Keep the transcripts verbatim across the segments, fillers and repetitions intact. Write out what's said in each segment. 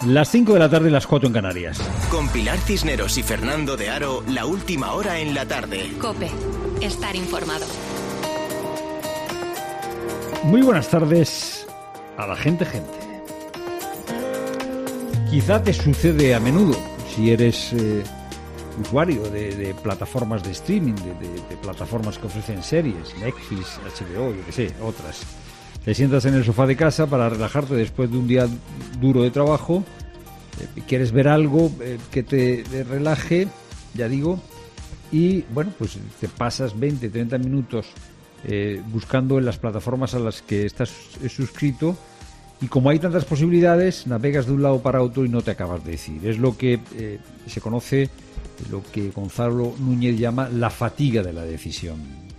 Las cinco de la tarde, las cuatro en Canarias. Con Pilar Cisneros y Fernando de Aro, la última hora en la tarde. COPE. Estar informado. Muy buenas tardes a la gente, gente. Quizá te sucede a menudo si eres eh, usuario de, de plataformas de streaming, de, de, de plataformas que ofrecen series, Netflix, H B O, yo qué sé, otras. Te sientas en el sofá de casa para relajarte después de un día duro de trabajo, eh, quieres ver algo eh, que te, te relaje, ya digo, y bueno, pues te pasas veinte, treinta minutos eh, buscando en las plataformas a las que estás suscrito, y como hay tantas posibilidades, navegas de un lado para otro y no te acabas de decidir. Es lo que eh, se conoce, lo que Gonzalo Núñez llama la fatiga de la decisión.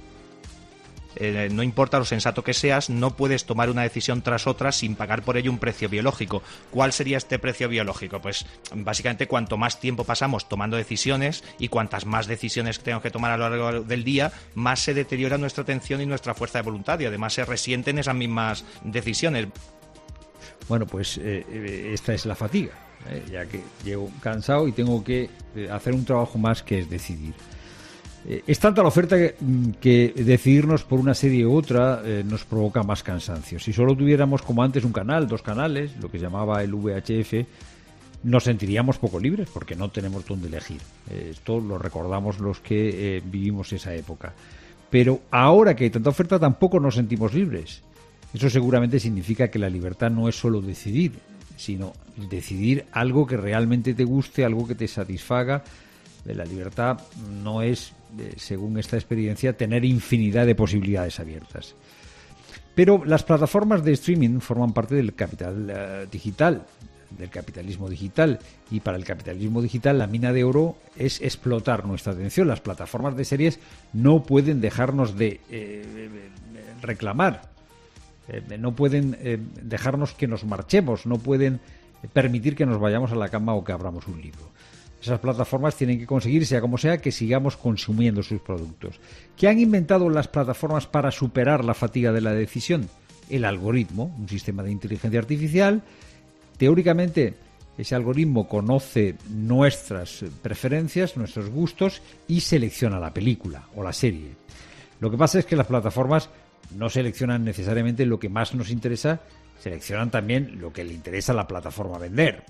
Eh, no importa lo sensato que seas, no puedes tomar una decisión tras otra sin pagar por ello un precio biológico. ¿Cuál sería este precio biológico? Pues básicamente cuanto más tiempo pasamos tomando decisiones y cuantas más decisiones tenemos que tomar a lo largo del día, más se deteriora nuestra atención y nuestra fuerza de voluntad, y además se resienten esas mismas decisiones. Bueno, pues eh, esta es la fatiga, eh, ya que llego cansado y tengo que eh, hacer un trabajo más, que es decidir. Eh, es tanta la oferta que, que decidirnos por una serie u otra eh, nos provoca más cansancio. Si solo tuviéramos como antes un canal, dos canales, lo que se llamaba el V H F, nos sentiríamos poco libres porque no tenemos dónde elegir. Eh, esto lo recordamos los que eh, vivimos esa época. Pero ahora que hay tanta oferta tampoco nos sentimos libres. Eso seguramente significa que la libertad no es solo decidir, sino decidir algo que realmente te guste, algo que te satisfaga. La libertad no es, según esta experiencia, tener infinidad de posibilidades abiertas. Pero las plataformas de streaming forman parte del capital uh, digital, del capitalismo digital, y para el capitalismo digital la mina de oro es explotar nuestra atención. Las plataformas de series no pueden dejarnos de eh, reclamar. Eh, no pueden eh, dejarnos que nos marchemos, no pueden permitir que nos vayamos a la cama o que abramos un libro. Esas plataformas tienen que conseguir, sea como sea, que sigamos consumiendo sus productos. ¿Qué han inventado las plataformas para superar la fatiga de la decisión? El algoritmo, un sistema de inteligencia artificial. Teóricamente, ese algoritmo conoce nuestras preferencias, nuestros gustos, y selecciona la película o la serie. Lo que pasa es que las plataformas no seleccionan necesariamente lo que más nos interesa, seleccionan también lo que le interesa a la plataforma vender.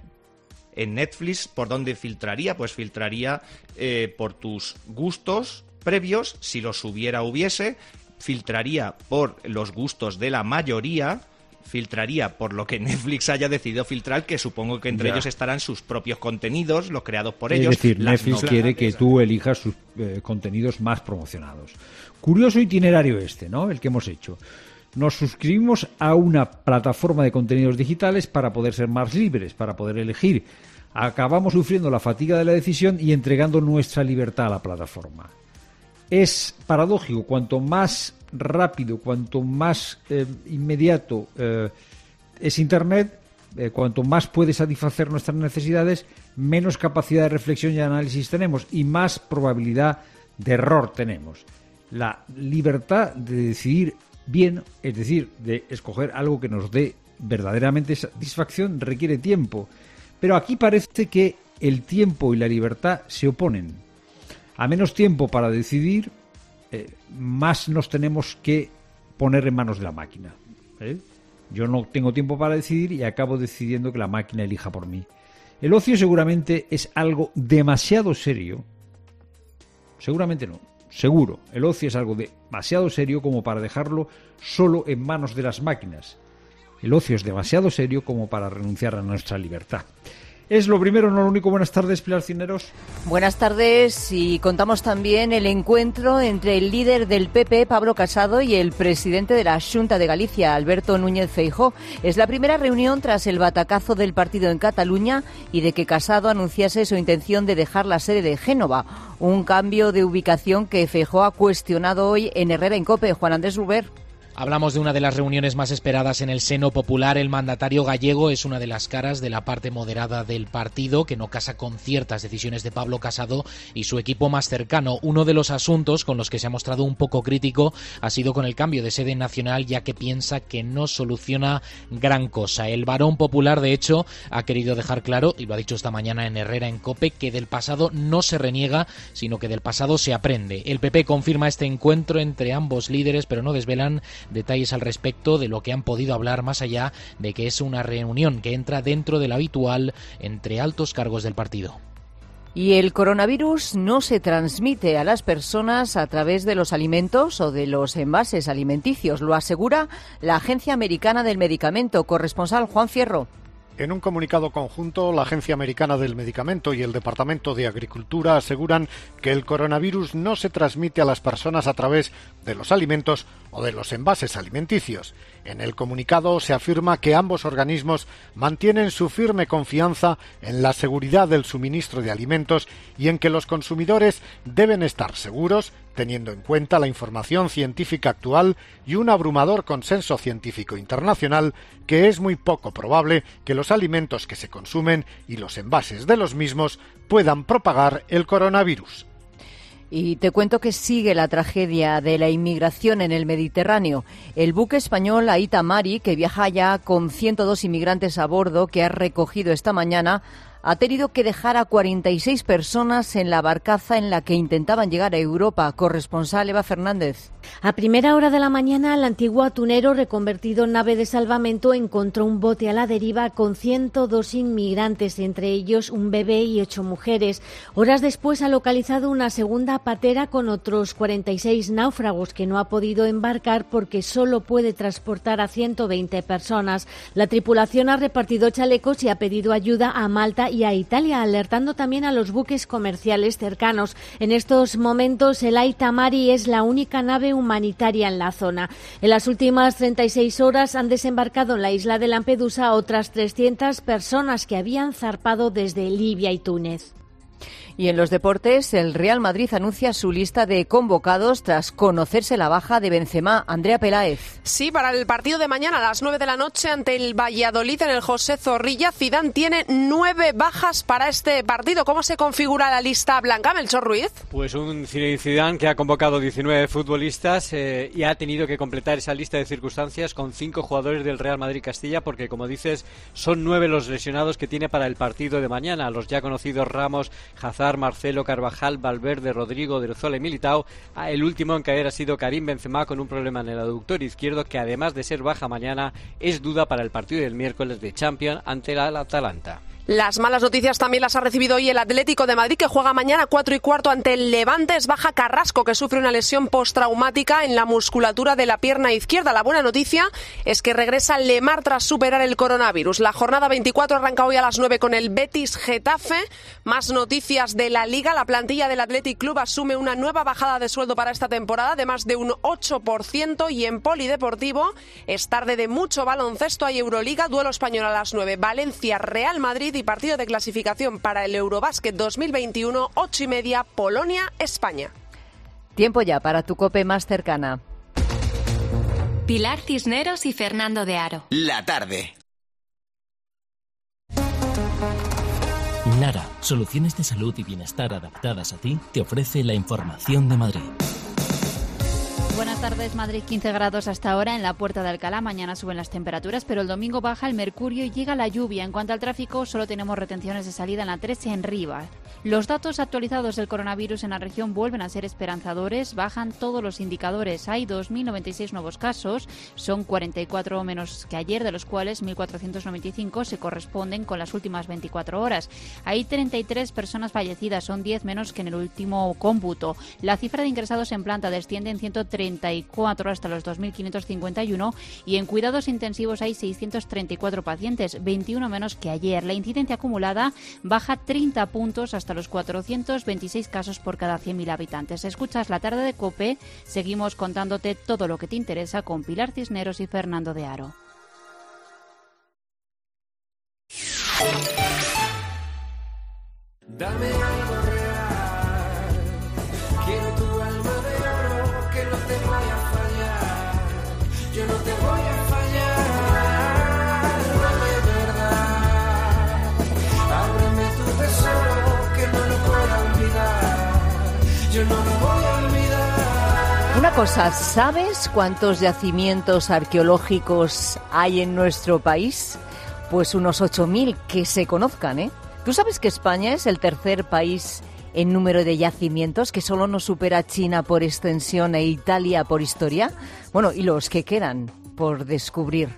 En Netflix, ¿por dónde filtraría? Pues filtraría eh, por tus gustos previos, si los hubiera hubiese, filtraría por los gustos de la mayoría, filtraría por lo que Netflix haya decidido filtrar, que supongo que entre ya. ellos estarán sus propios contenidos, los creados por es ellos. Es decir, Netflix no... quiere que tú elijas sus eh, contenidos más promocionados. Curioso itinerario este, ¿no? El que hemos hecho. Nos suscribimos a una plataforma de contenidos digitales para poder ser más libres, para poder elegir. Acabamos sufriendo la fatiga de la decisión y entregando nuestra libertad a la plataforma. Es paradójico, cuanto más rápido, cuanto más eh, inmediato eh, es Internet, eh, cuanto más puede satisfacer nuestras necesidades, menos capacidad de reflexión y análisis tenemos y más probabilidad de error tenemos. La libertad de decidir bien, es decir, de escoger algo que nos dé verdaderamente satisfacción, requiere tiempo. Pero aquí parece que el tiempo y la libertad se oponen. A menos tiempo para decidir, eh, más nos tenemos que poner en manos de la máquina. ¿eh? Yo no tengo tiempo para decidir y acabo decidiendo que la máquina elija por mí. El ocio seguramente es algo demasiado serio. Seguramente no. Seguro, el ocio es algo demasiado serio como para dejarlo solo en manos de las máquinas. El ocio es demasiado serio como para renunciar a nuestra libertad. Es lo primero, no lo único. Buenas tardes, Pilar Cisneros. Buenas tardes, y contamos también el encuentro entre el líder del P P, Pablo Casado, y el presidente de la Xunta de Galicia, Alberto Núñez Feijóo. Es la primera reunión tras el batacazo del partido en Cataluña y de que Casado anunciase su intención de dejar la sede de Génova. Un cambio de ubicación que Feijóo ha cuestionado hoy en Herrera en COPE. Juan Andrés Ruber. Hablamos de una de las reuniones más esperadas en el seno popular. El mandatario gallego es una de las caras de la parte moderada del partido, que no casa con ciertas decisiones de Pablo Casado y su equipo más cercano. Uno de los asuntos con los que se ha mostrado un poco crítico ha sido con el cambio de sede nacional, ya que piensa que no soluciona gran cosa. El varón popular, de hecho, ha querido dejar claro, y lo ha dicho esta mañana en Herrera en COPE, que del pasado no se reniega, sino que del pasado se aprende. El P P confirma este encuentro entre ambos líderes, pero no desvelan detalles al respecto de lo que han podido hablar, más allá de que es una reunión que entra dentro de lo habitual entre altos cargos del partido. Y el coronavirus no se transmite a las personas a través de los alimentos o de los envases alimenticios, lo asegura la Agencia Americana del Medicamento. Corresponsal Juan Fierro. En un comunicado conjunto, la Agencia Americana del Medicamento y el Departamento de Agricultura aseguran que el coronavirus no se transmite a las personas a través de los alimentos o de los envases alimenticios. En el comunicado se afirma que ambos organismos mantienen su firme confianza en la seguridad del suministro de alimentos y en que los consumidores deben estar seguros, teniendo en cuenta la información científica actual y un abrumador consenso científico internacional, que es muy poco probable que los alimentos que se consumen y los envases de los mismos puedan propagar el coronavirus. Y te cuento que sigue la tragedia de la inmigración en el Mediterráneo. El buque español Aita Mari, que viaja ya con ciento dos inmigrantes a bordo, que ha recogido esta mañana, ha tenido que dejar a cuarenta y seis personas en la barcaza en la que intentaban llegar a Europa. Corresponsal Eva Fernández. A primera hora de la mañana, el antiguo atunero, reconvertido en nave de salvamento, encontró un bote a la deriva con ciento dos inmigrantes, entre ellos un bebé y ocho mujeres. Horas después ha localizado una segunda patera con otros cuarenta y seis náufragos que no ha podido embarcar porque solo puede transportar a ciento veinte personas. La tripulación ha repartido chalecos y ha pedido ayuda a Malta y a Italia, alertando también a los buques comerciales cercanos. En estos momentos, el Aita Mari es la única nave humanitaria en la zona. En las últimas treinta y seis horas han desembarcado en la isla de Lampedusa otras trescientas personas que habían zarpado desde Libia y Túnez. Y en los deportes, el Real Madrid anuncia su lista de convocados tras conocerse la baja de Benzema. Andrea Peláez. Sí, para el partido de mañana a las nueve de la noche ante el Valladolid en el José Zorrilla, Zidane tiene nueve bajas para este partido. ¿Cómo se configura la lista blanca, Melchor Ruiz? Pues un Zidane que ha convocado diecinueve futbolistas eh, y ha tenido que completar esa lista de circunstancias con cinco jugadores del Real Madrid Castilla, porque, como dices, son nueve los lesionados que tiene para el partido de mañana. Los ya conocidos Ramos, Hazard, Marcelo, Carvajal, Valverde, Rodrigo, De Rozal y Militao. El último en caer ha sido Karim Benzema, con un problema en el aductor izquierdo, que además de ser baja mañana es duda para el partido del miércoles de Champions ante el Atalanta. Las malas noticias también las ha recibido hoy el Atlético de Madrid, que juega mañana a cuatro y cuarto ante el Levante. Es baja Carrasco, que sufre una lesión postraumática en la musculatura de la pierna izquierda. La buena noticia es que regresa Lemar tras superar el coronavirus. La jornada veinticuatro arranca hoy a las nueve con el Betis Getafe. Más noticias de la Liga. La plantilla del Athletic Club asume una nueva bajada de sueldo para esta temporada de más de un ocho por ciento. Y en Polideportivo es tarde de mucho baloncesto. Hay Euroliga, duelo español a las nueve. Valencia, Real Madrid y partido de clasificación para el Eurobásquet dos mil veintiuno, ocho y media, Polonia, España. Tiempo ya para tu COPE más cercana. Pilar Cisneros y Fernando de Aro. La tarde. Nara, soluciones de salud y bienestar adaptadas a ti, te ofrece la información de Madrid. Buenas tardes. Madrid, quince grados hasta ahora en la Puerta de Alcalá. Mañana suben las temperaturas, pero el domingo baja el mercurio y llega la lluvia. En cuanto al tráfico, solo tenemos retenciones de salida en la trece en Rivas. Los datos actualizados del coronavirus en la región vuelven a ser esperanzadores. Bajan todos los indicadores. Hay dos mil noventa y seis nuevos casos. Son cuarenta y cuatro menos que ayer, de los cuales mil cuatrocientos noventa y cinco se corresponden con las últimas veinticuatro horas. Hay treinta y tres personas fallecidas. Son diez menos que en el último cómputo. La cifra de ingresados en planta desciende en ciento treinta y cuatro hasta los dos mil quinientos cincuenta y uno, y en cuidados intensivos hay seiscientos treinta y cuatro pacientes, veintiuno menos que ayer. La incidencia acumulada baja treinta puntos hasta los cuatrocientos veintiséis casos por cada cien mil habitantes. Escuchas La Tarde de COPE. Seguimos contándote todo lo que te interesa con Pilar Cisneros y Fernando de Aro. Dame algo real, quiero tu alma de oro, que no te vaya a fallar. cosa, ¿sabes cuántos yacimientos arqueológicos hay en nuestro país? Pues unos ocho mil que se conozcan, ¿eh? ¿Tú sabes que España es el tercer país en número de yacimientos, que solo nos supera China por extensión e Italia por historia? Bueno, y los que quedan por descubrir.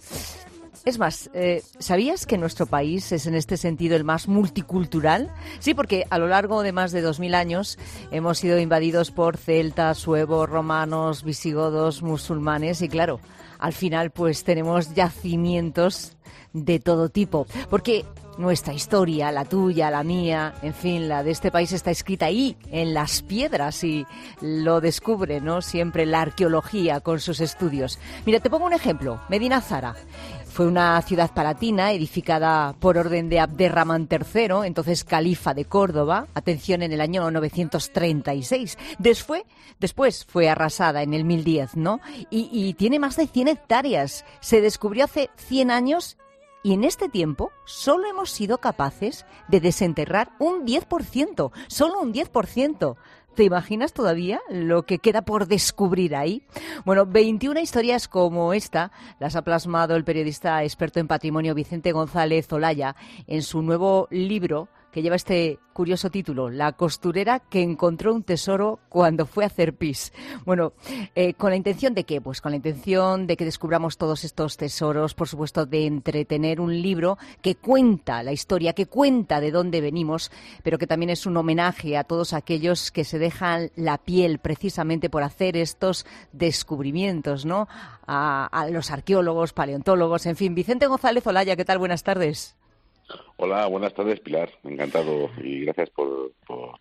Es más, eh, ¿sabías que nuestro país es en este sentido el más multicultural? Sí, porque a lo largo de más de dos mil años hemos sido invadidos por celtas, suevos, romanos, visigodos, musulmanes y claro, al final pues tenemos yacimientos de todo tipo, porque nuestra historia, la tuya, la mía, en fin, la de este país está escrita ahí, en las piedras, y lo descubre, ¿no?, siempre la arqueología con sus estudios. Mira, te pongo un ejemplo. Medina Zara fue una ciudad palatina edificada por orden de Abderramán tercero, entonces califa de Córdoba, atención, en el año novecientos treinta y seis. Después, después fue arrasada en el mil diez, ¿no? Y, y tiene más de cien hectáreas. Se descubrió hace cien años. Y en este tiempo solo hemos sido capaces de desenterrar un diez por ciento, solo un diez por ciento. ¿Te imaginas todavía lo que queda por descubrir ahí? Bueno, veintiuna historias como esta las ha plasmado el periodista experto en patrimonio Vicente González Olaya en su nuevo libro, que lleva este curioso título, La costurera que encontró un tesoro cuando fue a hacer pis. Bueno, eh, ¿con la intención de qué? Pues con la intención de que descubramos todos estos tesoros, por supuesto, de entretener, un libro que cuenta la historia, que cuenta de dónde venimos, pero que también es un homenaje a todos aquellos que se dejan la piel precisamente por hacer estos descubrimientos, ¿no? A, a los arqueólogos, paleontólogos, en fin. Vicente González Olaya, ¿qué tal? Buenas tardes. Hola, buenas tardes, Pilar. Encantado y gracias por, por,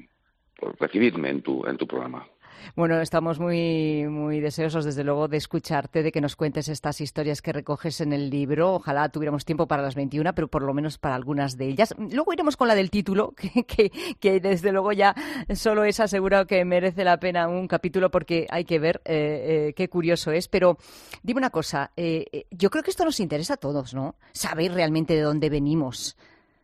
por recibirme en tu, en tu programa. Bueno, estamos muy muy deseosos, desde luego, de escucharte, de que nos cuentes estas historias que recoges en el libro. Ojalá tuviéramos tiempo para las veintiuna, pero por lo menos para algunas de ellas. Luego iremos con la del título, que, que, que desde luego ya solo es asegurado que merece la pena un capítulo, porque hay que ver eh, eh, qué curioso es. Pero dime una cosa, eh, yo creo que esto nos interesa a todos, ¿no? Saber realmente de dónde venimos.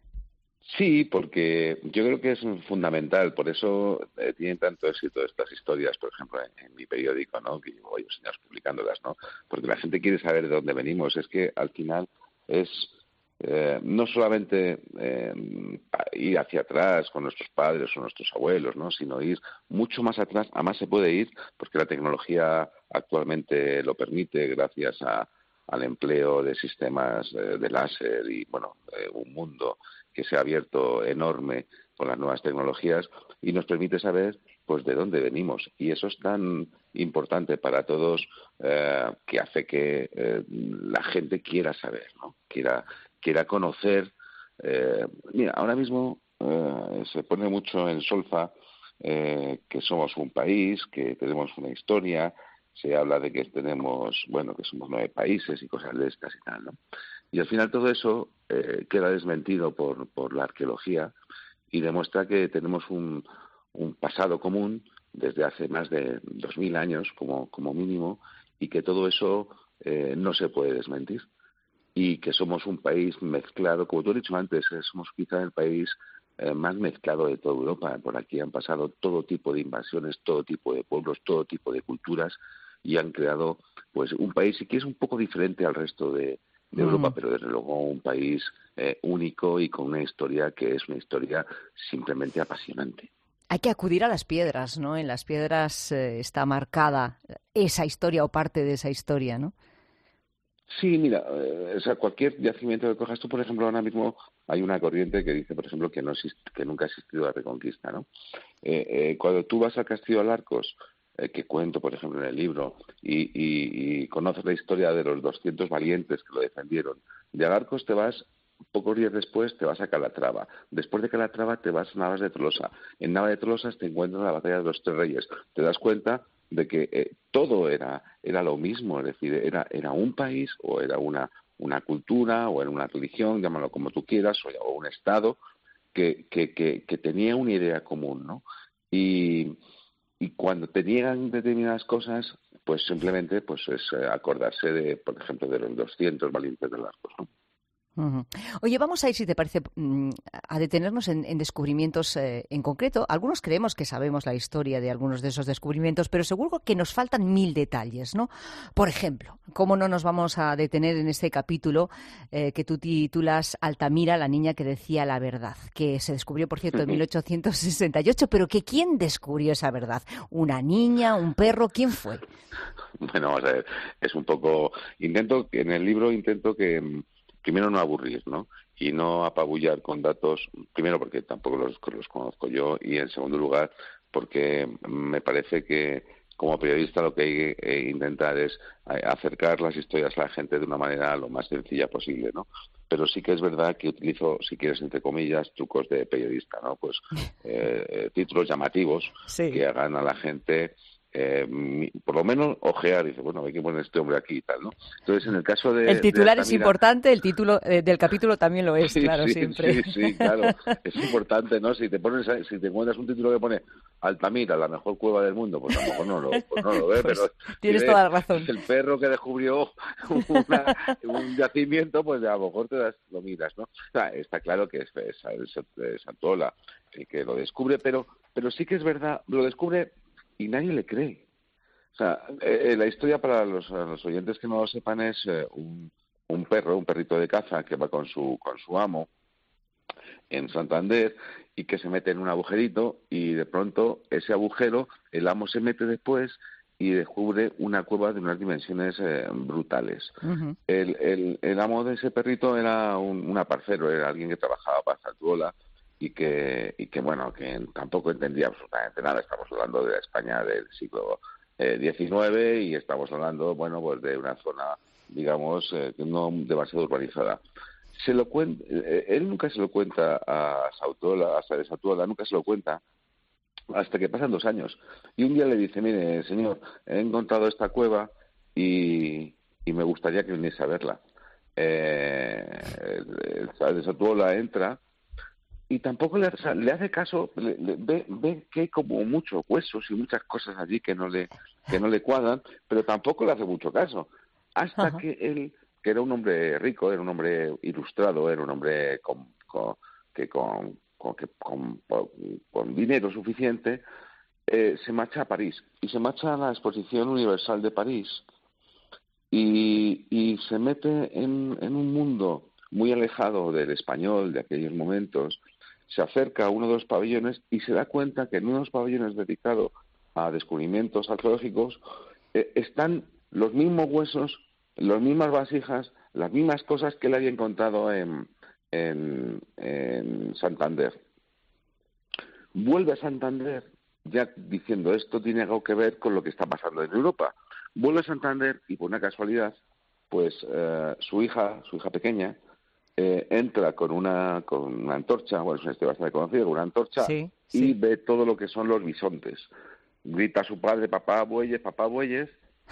Sí, porque yo creo que es fundamental, por eso eh, tienen tanto éxito estas historias, por ejemplo, en, en mi periódico, ¿no?, que llevo varios años publicándolas, ¿no?, porque la gente quiere saber de dónde venimos. Es que al final es eh, no solamente eh, ir hacia atrás con nuestros padres o nuestros abuelos, ¿no?, sino ir mucho más atrás. Además se puede ir porque la tecnología actualmente lo permite, gracias a, al empleo de sistemas eh, de láser y, bueno, eh, un mundo que se ha abierto enorme con las nuevas tecnologías y nos permite saber pues de dónde venimos, y eso es tan importante para todos eh, que hace que eh, la gente quiera saber, ¿no?, quiera quiera conocer. Eh, mira, ahora mismo eh, se pone mucho en solfa eh, que somos un país, que tenemos una historia. Se habla de que tenemos, bueno, que somos nueve países y cosas de estas y tal, ¿no? Y al final todo eso eh, queda desmentido por, por la arqueología y demuestra que tenemos un, un pasado común desde hace más de dos mil años, como, como mínimo, y que todo eso eh, no se puede desmentir. Y que somos un país mezclado, como tú has dicho antes, eh, somos quizá el país eh, más mezclado de toda Europa. Por aquí han pasado todo tipo de invasiones, todo tipo de pueblos, todo tipo de culturas, y han creado pues un país que es un poco diferente al resto de, de Europa, mm. pero desde luego un país eh, único y con una historia que es una historia simplemente apasionante. Hay que acudir a las piedras, ¿no? En las piedras eh, está marcada esa historia o parte de esa historia, ¿no? Sí, mira, eh, o sea, cualquier yacimiento que cojas tú, por ejemplo, ahora mismo hay una corriente que dice, por ejemplo, que no existe, que nunca ha existido la Reconquista, ¿no? Eh, eh, cuando tú vas al Castillo de Alarcos, eh, que cuento, por ejemplo, en el libro, y, y, y conoces la historia de los doscientos valientes que lo defendieron, de Alarcos te vas, pocos días después te vas a Calatrava, después de Calatrava te vas a Navas de Tolosa, en Navas de Tolosa te encuentras la batalla de los Tres Reyes, te das cuenta de que eh, todo era era lo mismo, es decir, era era un país o era una una cultura o era una religión, llámalo como tú quieras, o, o un estado que, que que que tenía una idea común, ¿no? Y y cuando te niegan determinadas cosas, pues simplemente pues es acordarse de, por ejemplo, de los doscientos valientes de Alarcos, ¿no? Uh-huh. Oye, vamos a ir, si te parece, a detenernos en, en descubrimientos eh, en concreto. Algunos creemos que sabemos la historia de algunos de esos descubrimientos, pero seguro que nos faltan mil detalles, ¿no? Por ejemplo, ¿cómo no nos vamos a detener en este capítulo eh, que tú titulas Altamira, la niña que decía la verdad, que se descubrió, por cierto, en mil ochocientos sesenta y ocho, pero que ¿quién descubrió esa verdad? ¿Una niña, un perro? ¿Quién fue? Bueno, vamos a ver, es un poco... Intento, en el libro intento que... Primero, no aburrir, ¿no? Y no apabullar con datos, primero porque tampoco los, los conozco yo, y en segundo lugar porque me parece que como periodista lo que hay que intentar es acercar las historias a la gente de una manera lo más sencilla posible, ¿no? Pero sí que es verdad que utilizo, si quieres, entre comillas, trucos de periodista, ¿no? Pues eh, títulos llamativos sí. que hagan a la gente... Eh, por lo menos ojear y dice, bueno, hay que poner este hombre aquí y tal, ¿no? Entonces, en el caso de... El titular de es importante, el título eh, del capítulo también lo es, sí, claro, sí, siempre. Sí, sí, claro, es importante, ¿no? Si te pones, si te encuentras un título que pone Altamira, la mejor cueva del mundo, pues a lo mejor no lo, pues no lo ves, pues pero... Tienes si toda la razón. El perro que descubrió una, un yacimiento, pues a lo mejor te das, lo miras, ¿no? O sea, está claro que es, es, es, es Santola el que lo descubre, pero, pero sí que es verdad, lo descubre y nadie le cree. O sea, eh, la historia para los, los oyentes que no lo sepan es eh, un, un perro, un perrito de caza que va con su con su amo en Santander y que se mete en un agujerito y de pronto ese agujero, el amo se mete después y descubre una cueva de unas dimensiones eh, brutales. Uh-huh. El, el, el amo de ese perrito era un, un aparcero, era alguien que trabajaba para Santuola y que, y que, bueno, que tampoco entendía absolutamente nada. Estamos hablando de la España del siglo Eh, diecinueve y estamos hablando, bueno, pues de una zona, digamos, eh, no demasiado urbanizada. Se lo cuenta, eh, él nunca se lo cuenta a Sautola, hasta de Sautola, nunca se lo cuenta hasta que pasan dos años. Y un día le dice, mire, señor, he encontrado esta cueva y, y me gustaría que viniese a verla. Eh, el, el de Sautola entra y tampoco le, o sea, le hace caso, le, le, ve, ve que hay como muchos huesos y muchas cosas allí que no le que no le cuadran, pero tampoco le hace mucho caso. Hasta Ajá. que él, que era un hombre rico, era un hombre ilustrado, era un hombre con, con, que con, con, que, con, con, con dinero suficiente, eh, se marcha a París. Y se marcha a la Exposición Universal de París y, y se mete en, en un mundo muy alejado del español de aquellos momentos. Se acerca a uno de los pabellones y se da cuenta que en unos pabellones dedicados a descubrimientos arqueológicos eh, están los mismos huesos, las mismas vasijas, las mismas cosas que él había encontrado en, en, en Santander. Vuelve a Santander ya diciendo esto tiene algo que ver con lo que está pasando en Europa. Vuelve a Santander y por una casualidad, pues eh, su hija, su hija pequeña, Eh, entra con una con una antorcha, bueno, es una historia bastante conocida, con una antorcha sí, y sí. ve todo lo que son los bisontes. Grita a su padre, papá bueyes, papá bueyes,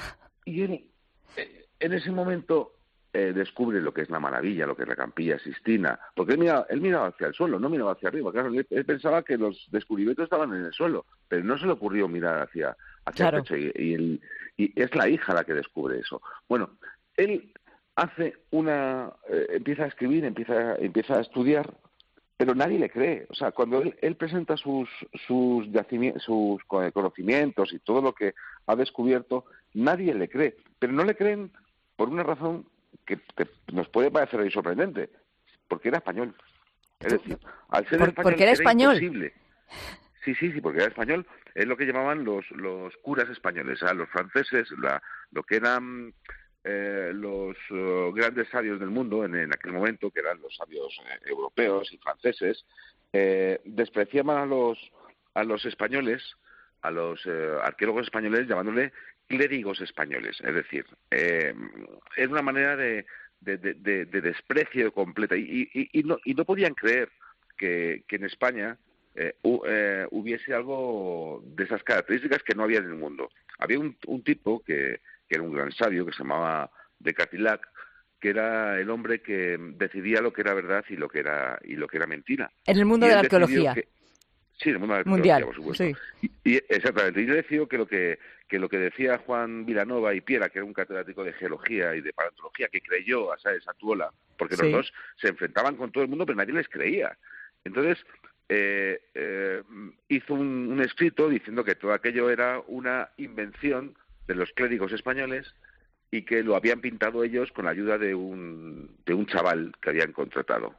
y él eh, en ese momento eh, descubre lo que es la maravilla, lo que es la Campilla Sistina, porque él miraba, él miraba hacia el suelo, no miraba hacia arriba, claro, él, él pensaba que los descubrimientos estaban en el suelo, pero no se le ocurrió mirar hacia, hacia claro. el pecho, y, y, el, y es la hija la que descubre eso. Bueno, él hace una eh, empieza a escribir, empieza empieza a estudiar, pero nadie le cree. O sea, cuando él, él presenta sus sus sus conocimientos y todo lo que ha descubierto, nadie le cree. Pero no le creen por una razón que, que nos puede parecer ahí sorprendente, porque era español. Es decir, al ser ¿Por, español, porque era, era español. Imposible. Sí, sí, sí, porque era español. Es lo que llamaban los los curas españoles, o sea, los franceses, la, lo que eran Eh, los uh, grandes sabios del mundo en, en aquel momento, que eran los sabios eh, europeos y franceses, eh, despreciaban a los a los españoles, a los eh, arqueólogos españoles, llamándole clérigos españoles. Es decir, eh, es una manera de, de, de, de, de desprecio completa y, y, y, no, y no podían creer que, que en España eh, hu, eh, hubiese algo de esas características que no había en el mundo. Había un, un tipo que que era un gran sabio, que se llamaba Decatilac, que era el hombre que decidía lo que era verdad y lo que era y lo que era mentira. En el mundo de la arqueología. Que, sí, en el mundo de la mundial, arqueología, por supuesto. Sí. Y, y, exactamente. Y yo decido que lo que, que lo que decía Juan Vilanova y Piera, que era un catedrático de geología y de paleontología, que creyó a Sáenz Atuola, porque sí. los dos se enfrentaban con todo el mundo, pero nadie les creía. Entonces, eh, eh, hizo un, un escrito diciendo que todo aquello era una invención de los clérigos españoles y que lo habían pintado ellos con la ayuda de un, de un chaval que habían contratado.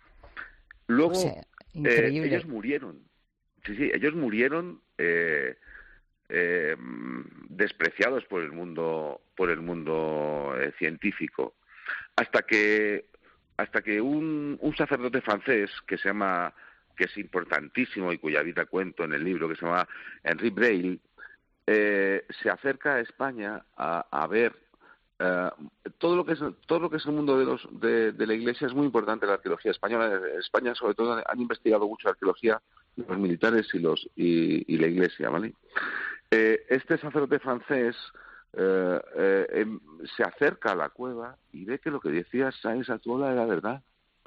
Luego, o sea, eh, ellos murieron. Sí, sí, ellos murieron... Eh, Eh, despreciados por el mundo por el mundo eh, científico hasta que hasta que un, un sacerdote francés que se llama que es importantísimo y cuya vida cuento en el libro, que se llama Henri Breil, eh, se acerca a España a, a ver eh, todo lo que es todo lo que es el mundo de los de, de la Iglesia. Es muy importante la arqueología española. En España sobre todo han investigado mucho la arqueología, los militares y los y, y la Iglesia, ¿vale? Eh, este sacerdote francés eh, eh, se acerca a la cueva y ve que lo que decía Sáenz Atuola era verdad.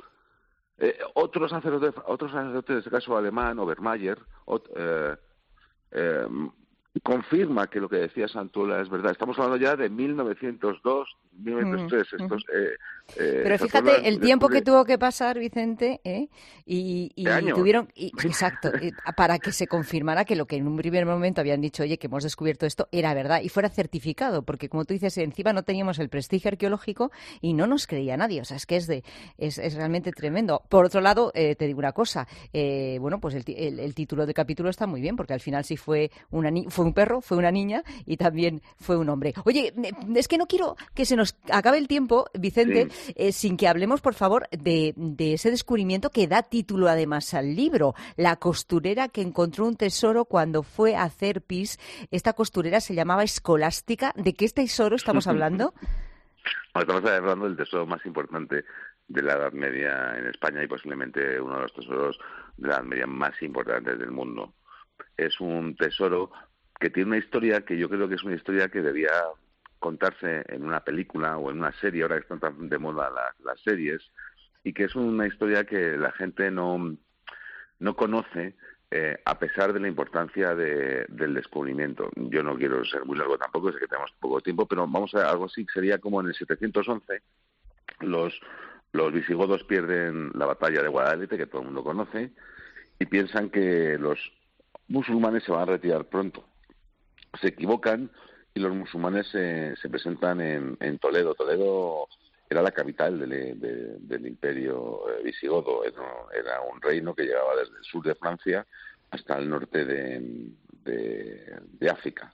Eh, otro sacerdote, otro sacerdote, en este caso alemán, Obermayer, ot, eh, eh, confirma que lo que decía Atuola es verdad. Estamos hablando ya de mil novecientos dos, mil novecientos tres. Mm, estos, mm. Eh, eh, Pero fíjate Atuola el tiempo descubre... que tuvo que pasar, Vicente, ¿eh? y, y tuvieron, y, exacto, para que se confirmara que lo que en un primer momento habían dicho, oye, que hemos descubierto esto, era verdad y fuera certificado, porque como tú dices, encima no teníamos el prestigio arqueológico y no nos creía nadie. O sea, es que es de es, es realmente tremendo. Por otro lado, eh, te digo una cosa, eh, bueno, pues el, el, el título del capítulo está muy bien, porque al final sí fue una ni- fue un perro, fue una niña y también fue un hombre. Oye, es que no quiero que se nos acabe el tiempo, Vicente, sí. eh, sin que hablemos, por favor, de, de ese descubrimiento que da título además al libro, la costurera que encontró un tesoro cuando fue a hacer pis. Esta costurera se llamaba Escolástica. ¿De qué tesoro estamos hablando? Estamos hablando del tesoro más importante de la Edad Media en España y posiblemente uno de los tesoros de la Edad Media más importantes del mundo. Es un tesoro que tiene una historia que yo creo que es una historia que debía contarse en una película o en una serie, ahora que están tan de moda las, las series, y que es una historia que la gente no, no conoce eh, a pesar de la importancia de, del descubrimiento. Yo no quiero ser muy largo tampoco, sé que tenemos poco tiempo, pero vamos a algo así, sería como en el setecientos once, los, los visigodos pierden la batalla de Guadalete, que todo el mundo conoce, y piensan que los musulmanes se van a retirar pronto. Se equivocan y los musulmanes se, se presentan en, en Toledo. Toledo era la capital del, de, del imperio visigodo. Era, era un reino que llegaba desde el sur de Francia hasta el norte de, de, de África.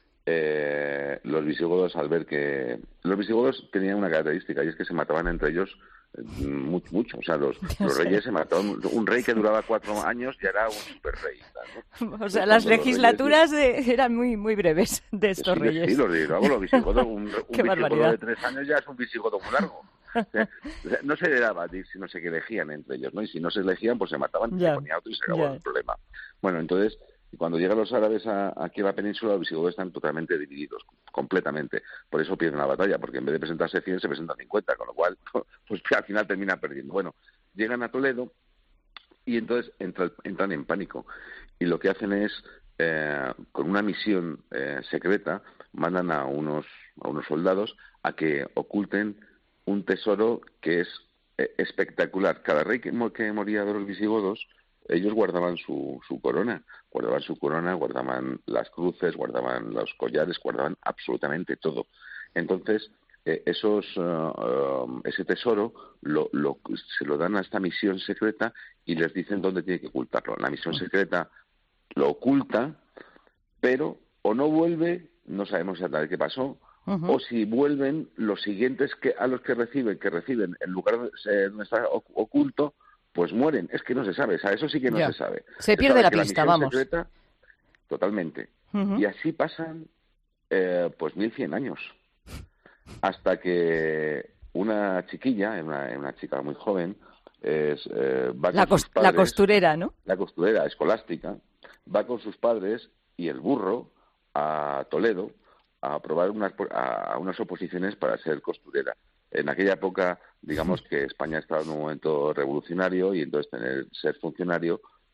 Eh, los visigodos, al ver que... Los visigodos tenían una característica, y es que se mataban entre ellos mucho, mucho. O sea, los, los reyes se mataban. Un rey que duraba cuatro años ya era un super rey, ¿no? O sea, las legislaturas reyes... de, eran muy muy breves de estos sí, reyes. Sí, los, luego los visigodos, un, un visigodo de tres años ya es un visigodo muy largo. O sea, no se le daba, sino se que elegían entre ellos, ¿no? Y si no se elegían, pues se mataban, ya, se ponía otro y se acabó ya. El problema. Bueno, entonces, cuando llegan los árabes a, aquí a la península, los visigodos están totalmente divididos, completamente. Por eso pierden la batalla, porque en vez de presentarse cien, se presentan cincuenta, con lo cual, pues al final terminan perdiendo. Bueno, llegan a Toledo y entonces entra, entran en pánico. Y lo que hacen es, eh, con una misión eh, secreta, mandan a unos, a unos soldados a que oculten un tesoro que es eh, espectacular. Cada rey que, que moría de los visigodos, ellos guardaban su, su corona, guardaban su corona, guardaban las cruces, guardaban los collares, guardaban absolutamente todo. Entonces, eh, esos, uh, uh, ese tesoro lo, lo, se lo dan a esta misión secreta y les dicen dónde tiene que ocultarlo. La misión secreta lo oculta, pero o no vuelve, no sabemos exactamente qué pasó, uh-huh. o si vuelven, los siguientes que a los que reciben, que reciben en lugar de donde está oculto, pues mueren. Es que no se sabe, o sea, eso sí que no ya. se sabe. Se pierde se la pista, la vamos. Secreta, totalmente. Uh-huh. Y así pasan, eh, pues, mil cien años. Hasta que una chiquilla, una, una chica muy joven, es, eh, va la, con cos- sus padres, la costurera, ¿no? La costurera, escolástica, va con sus padres y el burro a Toledo a probar unas, a, a unas oposiciones para ser costurera. En aquella época, digamos que España estaba en un momento revolucionario y entonces tener ser funcionario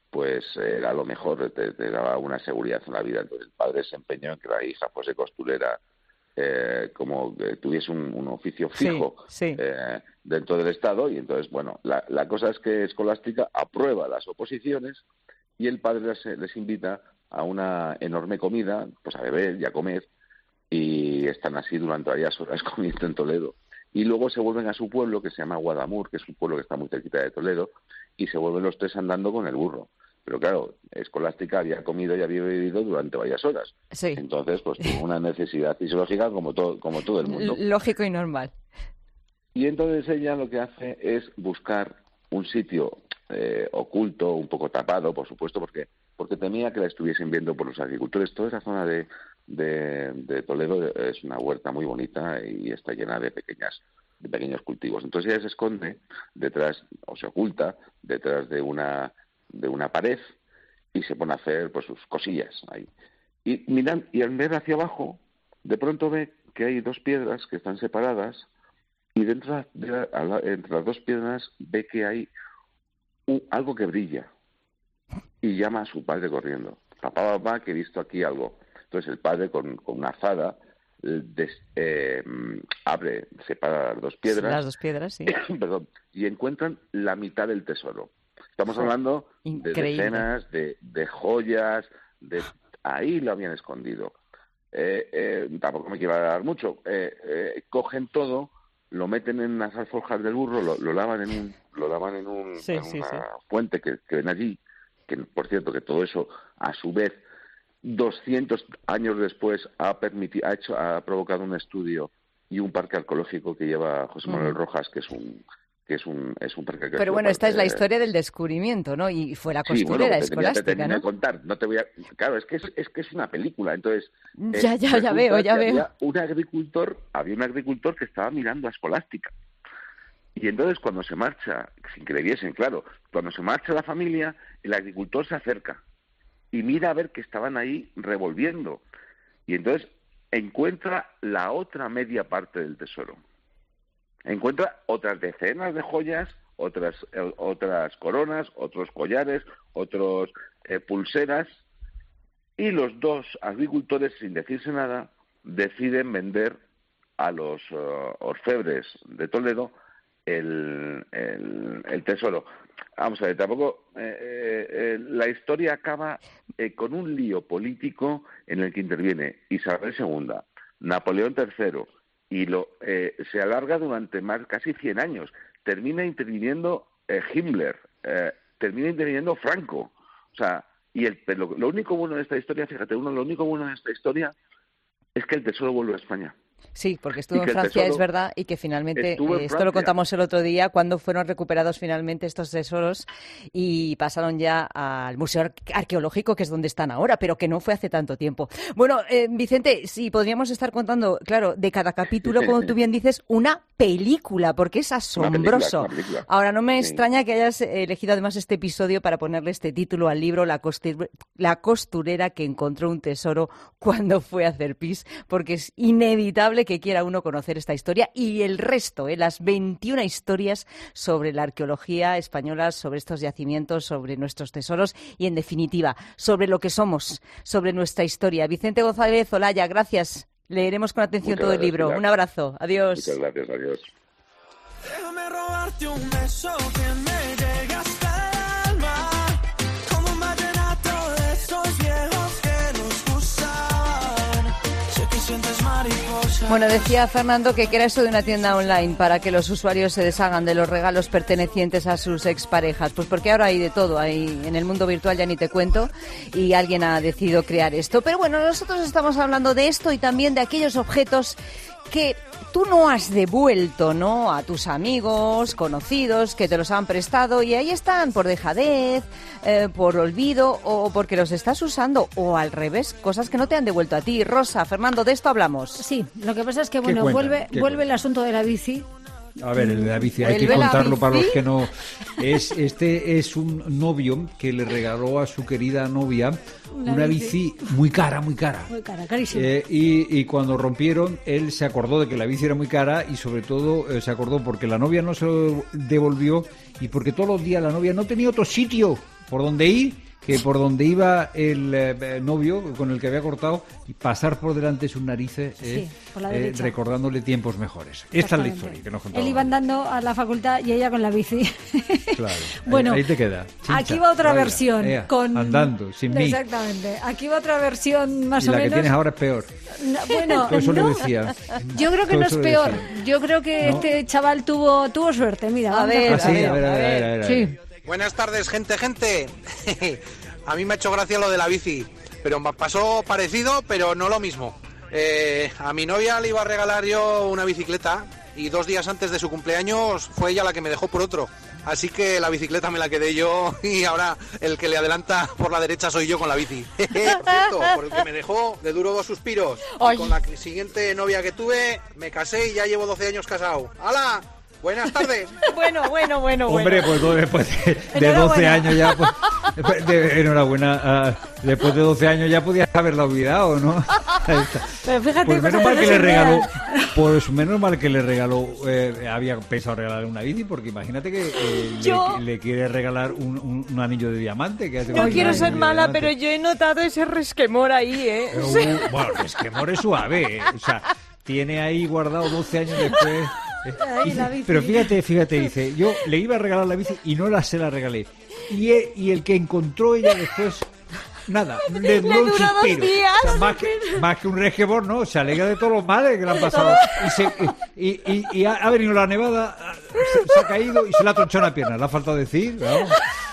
pues era lo mejor, te, te daba una seguridad en la vida. Entonces el padre se empeñó en que la hija fuese costurera, eh, como que tuviese un, un oficio fijo sí, sí. Eh, dentro del Estado, y entonces, bueno, la, la cosa es que Escolástica aprueba las oposiciones y el padre les, les invita a una enorme comida, pues a beber y a comer, y están así durante varias horas comiendo en Toledo. Y luego se vuelven a su pueblo, que se llama Guadamur, que es un pueblo que está muy cerquita de Toledo, y se vuelven los tres andando con el burro. Pero claro, Escolástica había comido y había bebido durante varias horas. Sí. Entonces, pues tuvo una necesidad fisiológica como todo, como todo el mundo. Lógico y normal. Y entonces ella lo que hace es buscar un sitio eh, oculto, un poco tapado, por supuesto, porque porque temía que la estuviesen viendo por los agricultores. Toda esa zona de, de, de Toledo es una huerta muy bonita y está llena de pequeñas de pequeños cultivos. Entonces ella se esconde detrás, o se oculta detrás de una de una pared y se pone a hacer pues sus cosillas ahí. Y miran, y al ver hacia abajo, de pronto ve que hay dos piedras que están separadas, y dentro de la, entre las dos piedras ve que hay un, algo que brilla, y llama a su padre corriendo: papá, papá, que he visto aquí algo. Entonces el padre con, con una azada des, eh, abre, separa las dos piedras, las dos piedras, sí. perdón, y encuentran la mitad del tesoro. Estamos hablando Increíble. de decenas de, de joyas, de ahí lo habían escondido. Eh, eh, tampoco me quiero dar mucho. Eh, eh, cogen todo, lo meten en las alforjas del burro, lo, lo lavan en un, lo lavan en, un, sí, en sí, una sí. fuente que, que ven allí, que por cierto que todo eso a su vez doscientos años después ha permitido, ha hecho, ha provocado un estudio y un parque arqueológico que lleva José Manuel Mm. Rojas, que es un que es un es un parque arqueológico. Pero bueno, esta es la eh, historia del descubrimiento, ¿no? Y fue la Sí, bueno, costurera que te tenía- te Escolástica, terminé de ¿no? contar, no te voy a... Claro, es que es, es que es una película, entonces... eh, Ya, ya, ya resulta veo, ya que veo. Había un agricultor, había un agricultor que estaba mirando a Escolástica. Y entonces cuando se marcha, sin que le viesen, claro, cuando se marcha la familia, el agricultor se acerca y mira a ver que estaban ahí revolviendo. Y entonces encuentra la otra media parte del tesoro. Encuentra otras decenas de joyas, otras eh, otras coronas, otros collares, otros eh, pulseras, y los dos agricultores, sin decirse nada, deciden vender a los uh, orfebres de Toledo el, el, el tesoro. Vamos a ver, tampoco eh, eh, la historia acaba eh, con un lío político en el que interviene Isabel segunda, Napoleón tercero, y lo eh, se alarga durante más casi cien años. Termina interviniendo eh, Himmler, eh, termina interviniendo Franco. O sea, y el, lo, lo único bueno de esta historia, fíjate, uno, lo único bueno de esta historia es que el tesoro vuelve a España. Sí, porque estuvo Y en que el Francia, tesoro es verdad, y que finalmente, estuvo en eh, esto lo Francia. contamos el otro día, cuando fueron recuperados finalmente estos tesoros y pasaron ya al Museo Ar- Arqueológico, que es donde están ahora, pero que no fue hace tanto tiempo. Bueno, eh, Vicente, sí, podríamos estar contando, claro, de cada capítulo, como tú bien dices, una película, porque es asombroso. Una película, una película. Ahora, no me Sí. extraña que hayas elegido además este episodio para ponerle este título al libro, La, costi- la costurera que encontró un tesoro cuando fue a hacer pis, porque es inevitable que quiera uno conocer esta historia y el resto, ¿eh? Las veintiuna historias sobre la arqueología española, sobre estos yacimientos, sobre nuestros tesoros y, en definitiva, sobre lo que somos, sobre nuestra historia. Vicente González Olaya, gracias. Leeremos con atención Muchas todo el gracias, libro. Pilar. Un abrazo. Adiós. Muchas gracias, adiós. Déjame robarte un beso que me llegue hasta el alma, como un vallenato de esos viejos que nos gustan. Sé que sientes mariposa. Bueno, decía Fernando que era eso de una tienda online para que los usuarios se deshagan de los regalos pertenecientes a sus exparejas. Pues porque ahora hay de todo, hay en el mundo virtual, ya ni te cuento, y alguien ha decidido crear esto. Pero bueno, nosotros estamos hablando de esto y también de aquellos objetos que tú no has devuelto, ¿no?, a tus amigos, conocidos, que te los han prestado y ahí están por dejadez, eh, por olvido o porque los estás usando, o al revés, cosas que no te han devuelto a ti. Rosa, Fernando, de esto hablamos. Sí, lo que pasa es que, bueno, cuentan? vuelve, ¿Qué vuelve cuentan? el asunto de la bici. A ver, el de la bici, hay que ¿Vuelve la contarlo para bici? los que no... Es, este es un novio que le regaló a su querida novia Una una, bici. bici muy cara, muy cara. Muy cara, carísima. Eh, y, y cuando rompieron, él se acordó de que la bici era muy cara y sobre todo eh, se acordó porque la novia no se lo devolvió y porque todos los días la novia no tenía otro sitio por dónde ir, que por donde iba el eh, novio con el que había cortado y pasar por delante de sus narices, eh, Sí, por la eh, derecha. recordándole tiempos mejores. Esta es la Exactamente. historia que nos contaba. Él iba andando a la facultad y ella con la bici. Claro. Bueno, ahí, ahí te queda. Chincha, Aquí va otra vaya, versión. ea, con... andando, sin mí. Exactamente. Aquí va otra versión más Y o la menos. que tienes ahora es peor. No, bueno, Todo eso no. le decía. Yo creo que Todo no eso es le peor. decía. Yo creo que ¿No? este chaval tuvo tuvo suerte. Mira, A vamos ver, Ah, sí, a ver, a ver, a ver, a ver, a ver. Sí. Buenas tardes, gente, gente. A mí me ha hecho gracia lo de la bici, pero me pasó parecido, pero no lo mismo. Eh, a mi novia le iba a regalar yo una bicicleta y dos días antes de su cumpleaños fue ella la que me dejó por otro. Así que la bicicleta me la quedé yo y ahora el que le adelanta por la derecha soy yo con la bici. Por cierto, porque me dejó de duro dos suspiros. Ay. Con la siguiente novia que tuve me casé y ya llevo doce años casado. ¡Hala! Buenas tardes. Bueno, bueno, bueno, Hombre, bueno. pues después de, de Enhorabuena. doce años ya, pues, después de- enhorabuena, ah, después de doce años ya podías haberla olvidado, ¿no? Ahí está. Pero fíjate, Pues menos cosas mal que no le se regaló, olvidan. pues menos mal que le regaló, eh, había pensado regalarle una bici, porque imagínate que eh, Yo- le, le quiere regalar un, un- un anillo de diamante. Que hace No un quiero anillo ser de mala, diamante. pero yo he notado ese resquemor ahí, ¿eh? Eh, uh, bueno, es que more suave, eh. O sea, tiene ahí guardado doce años después. eh. Ay, Dice, la bici. pero fíjate, fíjate, dice, yo le iba a regalar la bici y no la se la regalé. Y, e- y el que encontró ella después, nada, le duró un duró dos suspiro. días. O sea, más, que, más que un resquemor, ¿no? Se alegra de todos los males que le han pasado. Y, se- y, y- y ha, ha venido la nevada, se, se ha caído y se le ha tronchado una pierna. Le ha faltado decir, vamos.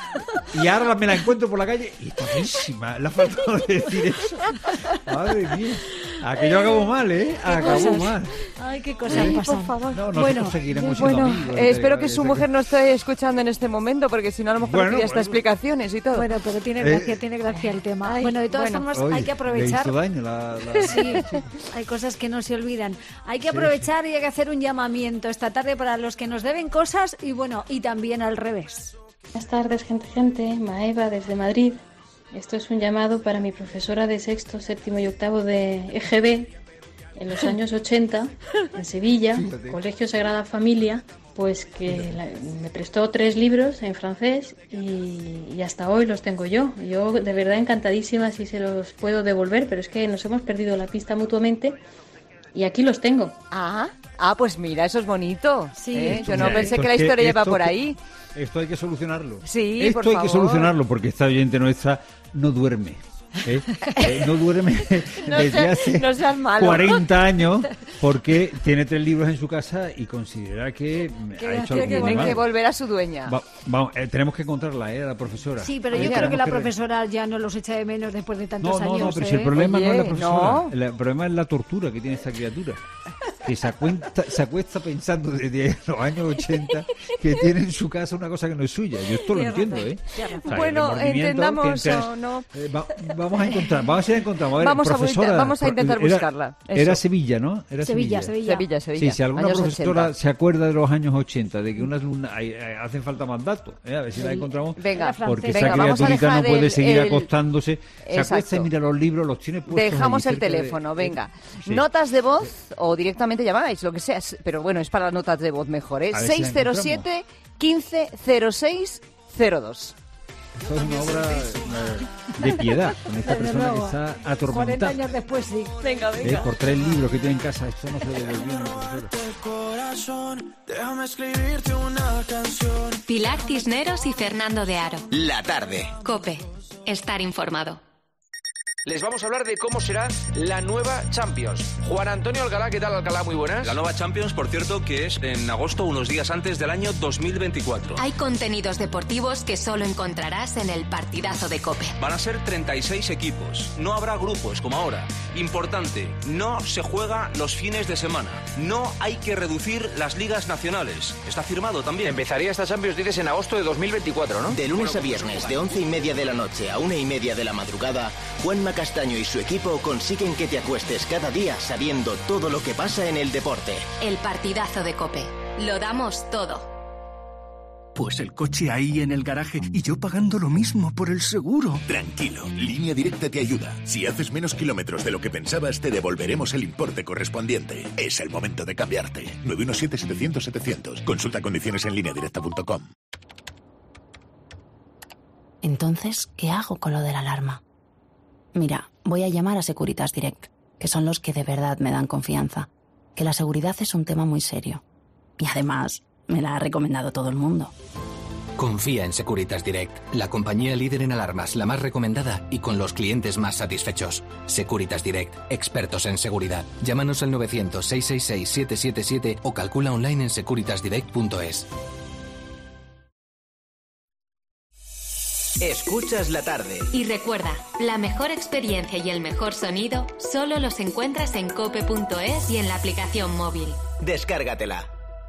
Y ahora me la encuentro por la calle y está buenísima. Le ha faltado decir eso. Madre mía. Aquello acabó mal, ¿eh? Acabó cosas. mal. Ay, qué cosas Ay, pasan. por favor. No, nosotros Bueno, seguiremos siendo Bueno, amigos. eh, espero que de- su de- mujer no esté escuchando en este momento, porque si no, a lo mejor Bueno, no hasta bueno. explicaciones y todo. Bueno, pero tiene Eh, gracia, tiene gracia el tema. Bueno, de todas bueno. formas, Oye, hay que le aprovechar. hizo daño la... la- Sí, hay cosas que no se olvidan. Hay que aprovechar y hay que hacer un llamamiento esta tarde para los que nos deben cosas y bueno, y también al revés. Buenas tardes, gente, gente. Maeva desde Madrid. Esto es un llamado para mi profesora de sexto, séptimo y octavo de E G B en los años ochenta, en Sevilla, Fíjate. Colegio Sagrada Familia, pues que la- me prestó tres libros en francés y, y hasta hoy los tengo yo. Yo de verdad encantadísima si se los puedo devolver, pero es que nos hemos perdido la pista mutuamente y aquí los tengo. Ah, ah, pues mira, eso es bonito. Sí. ¿eh? Yo no Mira, pensé esto que la es historia iba esto por que- ahí. Esto hay que solucionarlo. Sí, Esto por hay favor. que solucionarlo porque esta oyente nuestra no duerme. ¿eh? Eh, no duerme No desde sea- hace no seas malo. cuarenta años porque tiene tres libros en su casa y considera que Que ha hecho tiene algo Tienen muy que mal. volver a su dueña. Va- vamos, eh, tenemos que encontrarla, ¿eh? La profesora. Sí, pero Ahí yo creo que tenemos la re- profesora ya no los echa de menos después de tantos No, no, años. no, pero si ¿eh? el problema no es la Oye, profesora, no. el, el problema es la tortura que tiene esta criatura. Que se acuesta, se acuesta pensando desde los años ochenta que tiene en su casa una cosa que no es suya. Yo esto lo Tienes entiendo, razón, ¿eh? tienes razón. O sea, el Bueno, remordimiento entendamos tiene- o no. Eh, va- vamos a encontrar, vamos a ir a encontrar. A ver, Vamos a profesora, buscar- vamos a intentar era- buscarla, eso. Era Sevilla, ¿no? Era Sevilla, Sevilla. Sevilla, Sevilla. Sí, si alguna años profesora ochenta. se acuerda de los años ochenta, de que una alumna, hay- hay- hacen falta más datos, ¿eh? A ver si la Sí. encontramos. Venga, Era Porque francesa. esa Venga, vamos a criaturita no dejar puede el- seguir el- acostándose. Se acuesta y Exacto. mira los libros, los tiene puestos. Dejamos ahí el cerca de- teléfono, venga. Sí. Notas de voz o directamente llamáis, lo que sea. Pero bueno, es para las notas de voz mejor, ¿eh? A ver si la seis cero siete, quince cero seis cero dos. Esto es una obra eh, de piedad con esta Desde persona que luego. está cuarenta atormentada. años después, sí. Venga, eh, por tres libros que tiene en casa. Esto no se devolvió a la profesora. Corazón, déjame escribirte una canción. Pilar Cisneros y Fernando de Aro. La tarde. Cope. Estar informado. Les vamos a hablar de cómo será la nueva Champions. Juan Antonio Alcalá, ¿qué tal, Alcalá? Muy buenas. La nueva Champions, por cierto, que es en agosto, unos días antes del año dos mil veinticuatro. Hay contenidos deportivos que solo encontrarás en el partidazo de Cope. Van a ser treinta y seis equipos. No habrá grupos como ahora. Importante, no se juega los fines de semana. No hay que reducir las ligas nacionales. Está firmado también. Empezaría esta Champions, dices, en agosto de dos mil veinticuatro, ¿no? De lunes a viernes, de once y media de la noche a una y media de la madrugada, Juanma Castaño y su equipo consiguen que te acuestes cada día sabiendo todo lo que pasa en el deporte. El partidazo de Cope. Lo damos todo. Pues el coche ahí en el garaje y yo pagando lo mismo por el seguro. Tranquilo, Línea Directa te ayuda. Si haces menos kilómetros de lo que pensabas, te devolveremos el importe correspondiente. Es el momento de cambiarte. nueve uno siete, setecientos, setecientos. Consulta condiciones en línea directa punto com. Entonces, ¿qué hago con lo de la alarma? Mira, voy a llamar a Securitas Direct, que son los que de verdad me dan confianza, que la seguridad es un tema muy serio. Y además, me la ha recomendado todo el mundo. Confía en Securitas Direct, la compañía líder en alarmas, la más recomendada y con los clientes más satisfechos. Securitas Direct, expertos en seguridad. Llámanos al novecientos, seiscientos sesenta y seis, setecientos setenta y siete o calcula online en securitas direct punto es. Escuchas la tarde. Y recuerda, la mejor experiencia y el mejor sonido solo los encuentras en cope punto es y en la aplicación móvil. Descárgatela.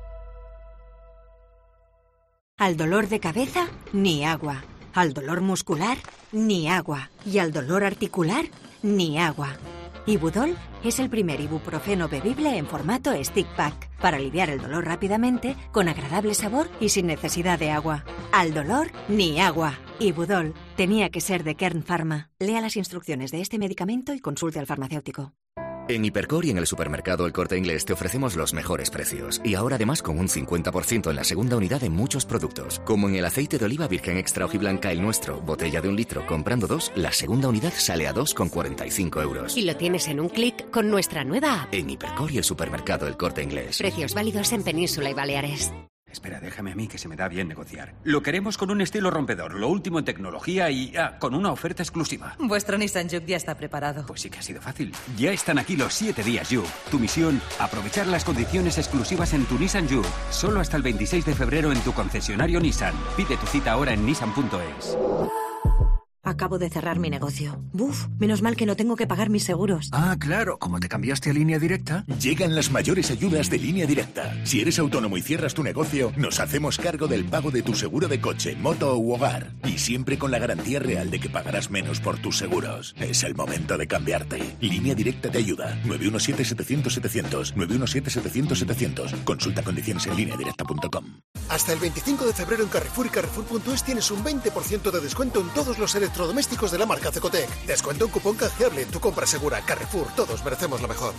Al dolor de cabeza, ni agua. Al dolor muscular, ni agua. Y al dolor articular, ni agua. Ibudol es el primer ibuprofeno bebible en formato stick pack para aliviar el dolor rápidamente, con agradable sabor y sin necesidad de agua. Al dolor, ni agua. Ibudol tenía que ser de Kern Pharma. Lea las instrucciones de este medicamento y consulte al farmacéutico. En Hipercor y en el supermercado El Corte Inglés te ofrecemos los mejores precios. Y ahora además con un cincuenta por ciento en la segunda unidad en muchos productos. Como en el aceite de oliva virgen extra hojiblanca El Nuestro, botella de un litro, comprando dos, la segunda unidad sale a dos con cuarenta y cinco euros. Y lo tienes en un clic con nuestra nueva app. En Hipercor y el supermercado El Corte Inglés. Precios válidos en Península y Baleares. Espera, déjame a mí que se me da bien negociar. Lo queremos con un estilo rompedor, lo último en tecnología y ah, con una oferta exclusiva. Vuestro Nissan Juke ya está preparado. Pues sí que ha sido fácil. Ya están aquí los siete días Juke. Tu misión, aprovechar las condiciones exclusivas en tu Nissan Juke. Solo hasta el veintiséis de febrero en tu concesionario Nissan. Pide tu cita ahora en nissan punto es. Acabo de cerrar mi negocio. Buf, menos mal que no tengo que pagar mis seguros. Ah, claro, como te cambiaste a Línea Directa. Llegan las mayores ayudas de Línea Directa. Si eres autónomo y cierras tu negocio, nos hacemos cargo del pago de tu seguro de coche, moto u hogar. Y siempre con la garantía real de que pagarás menos por tus seguros. Es el momento de cambiarte. Línea Directa te ayuda. nueve uno siete, setecientos, setecientos. nueve uno siete, setecientos, setecientos. Consulta condiciones en línea directa punto com. Hasta el veinticinco de febrero en Carrefour y Carrefour punto es tienes un veinte por ciento de descuento en todos los electrodomésticos de la marca Cecotec. Descuento en cupón canjeable en tu compra segura. Carrefour, todos merecemos lo mejor.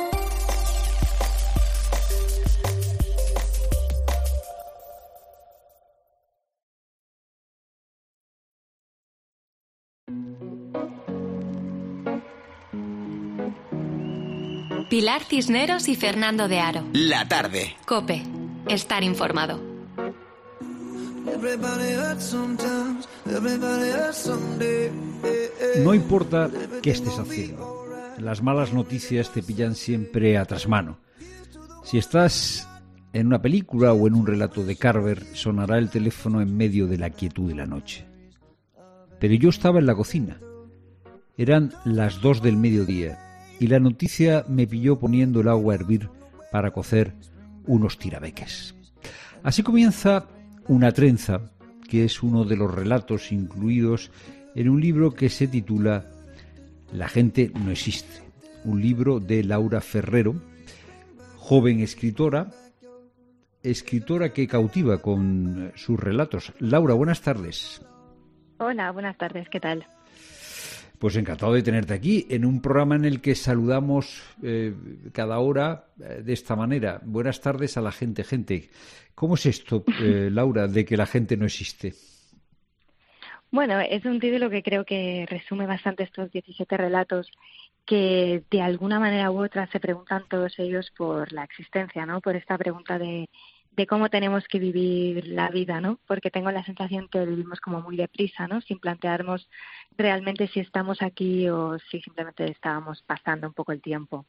Pilar Cisneros y Fernando de Aro. La tarde. COPE. Estar informado. No importa qué estés haciendo, las malas noticias te pillan siempre a trasmano. Si estás en una película o en un relato de Carver, sonará el teléfono en medio de la quietud de la noche. Pero yo estaba en la cocina. Eran las dos del mediodía y la noticia me pilló poniendo el agua a hervir para cocer unos tirabeques. Así comienza Una trenza, que es uno de los relatos incluidos en un libro que se titula La gente no existe, un libro de Laura Ferrero, joven escritora, escritora que cautiva con sus relatos. Laura, buenas tardes. Hola, buenas tardes, ¿qué tal? Pues encantado de tenerte aquí en un programa en el que saludamos eh, cada hora eh, de esta manera. Buenas tardes a la gente, gente. ¿Cómo es esto, eh, Laura, de que la gente no existe? Bueno, es un título que creo que resume bastante estos diecisiete relatos que de alguna manera u otra se preguntan todos ellos por la existencia, ¿no? Por esta pregunta de, de cómo tenemos que vivir la vida, ¿no? Porque tengo la sensación que vivimos como muy deprisa, ¿no? Sin plantearnos realmente si estamos aquí o si simplemente estábamos pasando un poco el tiempo.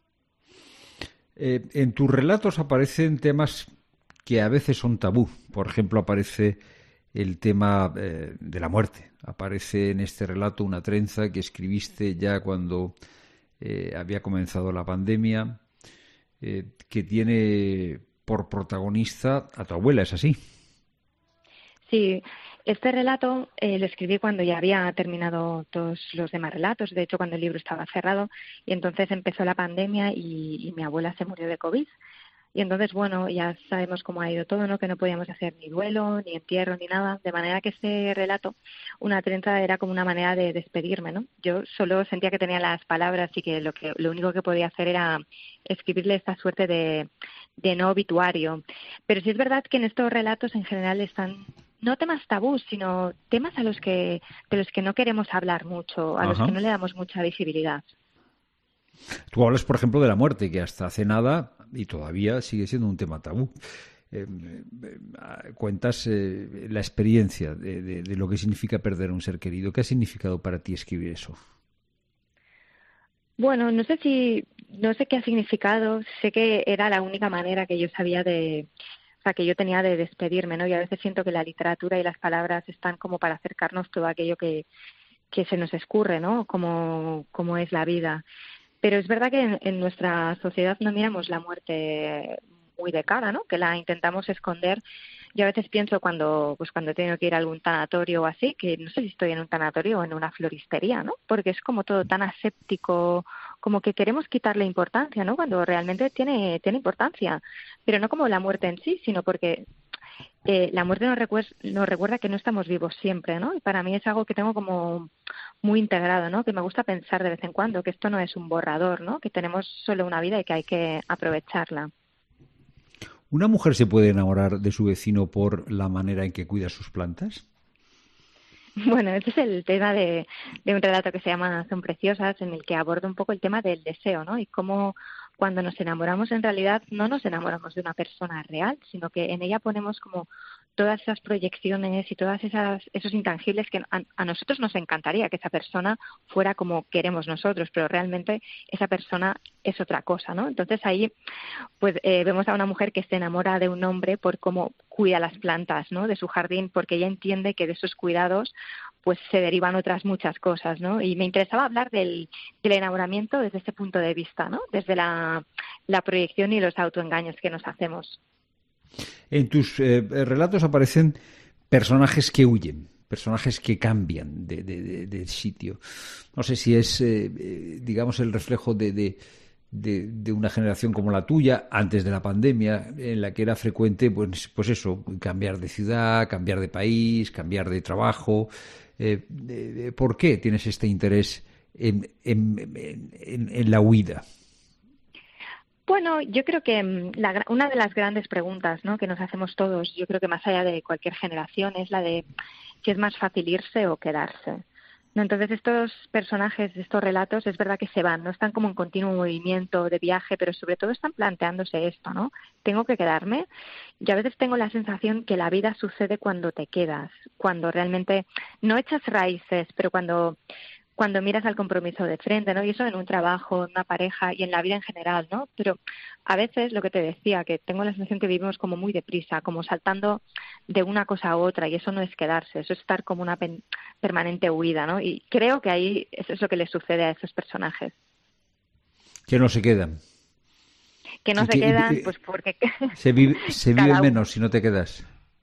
Eh, en tus relatos aparecen temas que a veces son tabú. Por ejemplo, aparece el tema eh, de la muerte. Aparece en este relato Una trenza que escribiste ya cuando eh, había comenzado la pandemia, eh, que tiene por protagonista a tu abuela, ¿es así? Sí, este relato eh, lo escribí cuando ya había terminado todos los demás relatos, de hecho cuando el libro estaba cerrado, y entonces empezó la pandemia y, y mi abuela se murió de COVID. Y entonces, bueno, ya sabemos cómo ha ido todo, ¿no? Que no podíamos hacer ni duelo, ni entierro, ni nada. De manera que este relato, Una trenza, era como una manera de despedirme, ¿no? Yo solo sentía que tenía las palabras y que lo que lo único que podía hacer era escribirle esta suerte de, de no obituario. Pero sí es verdad que en estos relatos en general están no temas tabús, sino temas a los que de los que no queremos hablar mucho, a Ajá. los que no le damos mucha visibilidad. Tú hablas, por ejemplo, de la muerte, que hasta hace nada y todavía sigue siendo un tema tabú. Eh, eh, cuentas eh, la experiencia de, de, de lo que significa perder a un ser querido. ¿Qué ha significado para ti escribir eso? Bueno, no sé si, no sé qué ha significado, sé que era la única manera que yo sabía de, o sea, que yo tenía de despedirme, ¿no? Y a veces siento que la literatura y las palabras están como para acercarnos todo aquello que, que se nos escurre, ¿no? Como, como es la vida. Pero es verdad que en, en nuestra sociedad no miramos la muerte muy de cara, ¿no? Que la intentamos esconder. Yo a veces pienso cuando pues cuando he tenido que ir a algún tanatorio o así, que no sé si estoy en un tanatorio o en una floristería, ¿no? Porque es como todo tan aséptico, como que queremos quitarle importancia, ¿no? Cuando realmente tiene tiene importancia, pero no como la muerte en sí, sino porque eh, la muerte nos recuerda, nos recuerda que no estamos vivos siempre, ¿no? Y para mí es algo que tengo como muy integrado, ¿no? Que me gusta pensar de vez en cuando que esto no es un borrador, ¿no? Que tenemos solo una vida y que hay que aprovecharla. ¿Una mujer se puede enamorar de su vecino por la manera en que cuida sus plantas? Bueno, ese es el tema de, de un relato que se llama Son preciosas, en el que aborda un poco el tema del deseo, ¿no? Y cómo cuando nos enamoramos en realidad no nos enamoramos de una persona real, sino que en ella ponemos como todas esas proyecciones y todas esas esos intangibles que a, a nosotros nos encantaría que esa persona fuera como queremos nosotros, pero realmente esa persona es otra cosa, ¿no? Entonces ahí pues eh, vemos a una mujer que se enamora de un hombre por cómo cuida las plantas, ¿no? De su jardín, porque ella entiende que de esos cuidados pues se derivan otras muchas cosas, ¿no? Y me interesaba hablar del, del enamoramiento desde ese punto de vista, ¿no? Desde la, la proyección y los autoengaños que nos hacemos. En tus eh, relatos aparecen personajes que huyen, personajes que cambian de, de, de, de sitio. No sé si es, eh, digamos, el reflejo de, de, de, de una generación como la tuya, antes de la pandemia, en la que era frecuente, pues, pues eso, cambiar de ciudad, cambiar de país, cambiar de trabajo. Eh, eh, ¿Por qué tienes este interés en, en, en, en la huida? Bueno, yo creo que la, una de las grandes preguntas, ¿no?, que nos hacemos todos, yo creo que más allá de cualquier generación, es la de si es más fácil irse o quedarse. ¿No? Entonces, estos personajes, estos relatos, es verdad que se van, no están como en continuo movimiento de viaje, pero sobre todo están planteándose esto, ¿no? ¿Tengo que quedarme? Y a veces tengo la sensación que la vida sucede cuando te quedas, cuando realmente no echas raíces, pero cuando... cuando miras al compromiso de frente, ¿no? Y eso en un trabajo, en una pareja y en la vida en general, ¿no? Pero a veces, lo que te decía, que tengo la sensación que vivimos como muy deprisa, como saltando de una cosa a otra, y eso no es quedarse, eso es estar como una pen- permanente huida, ¿no? Y creo que ahí eso es lo que les sucede a esos personajes. Que no se quedan. Que no Y se que- quedan, eh, pues porque... Se vive, se cada vive uno- menos si no te quedas.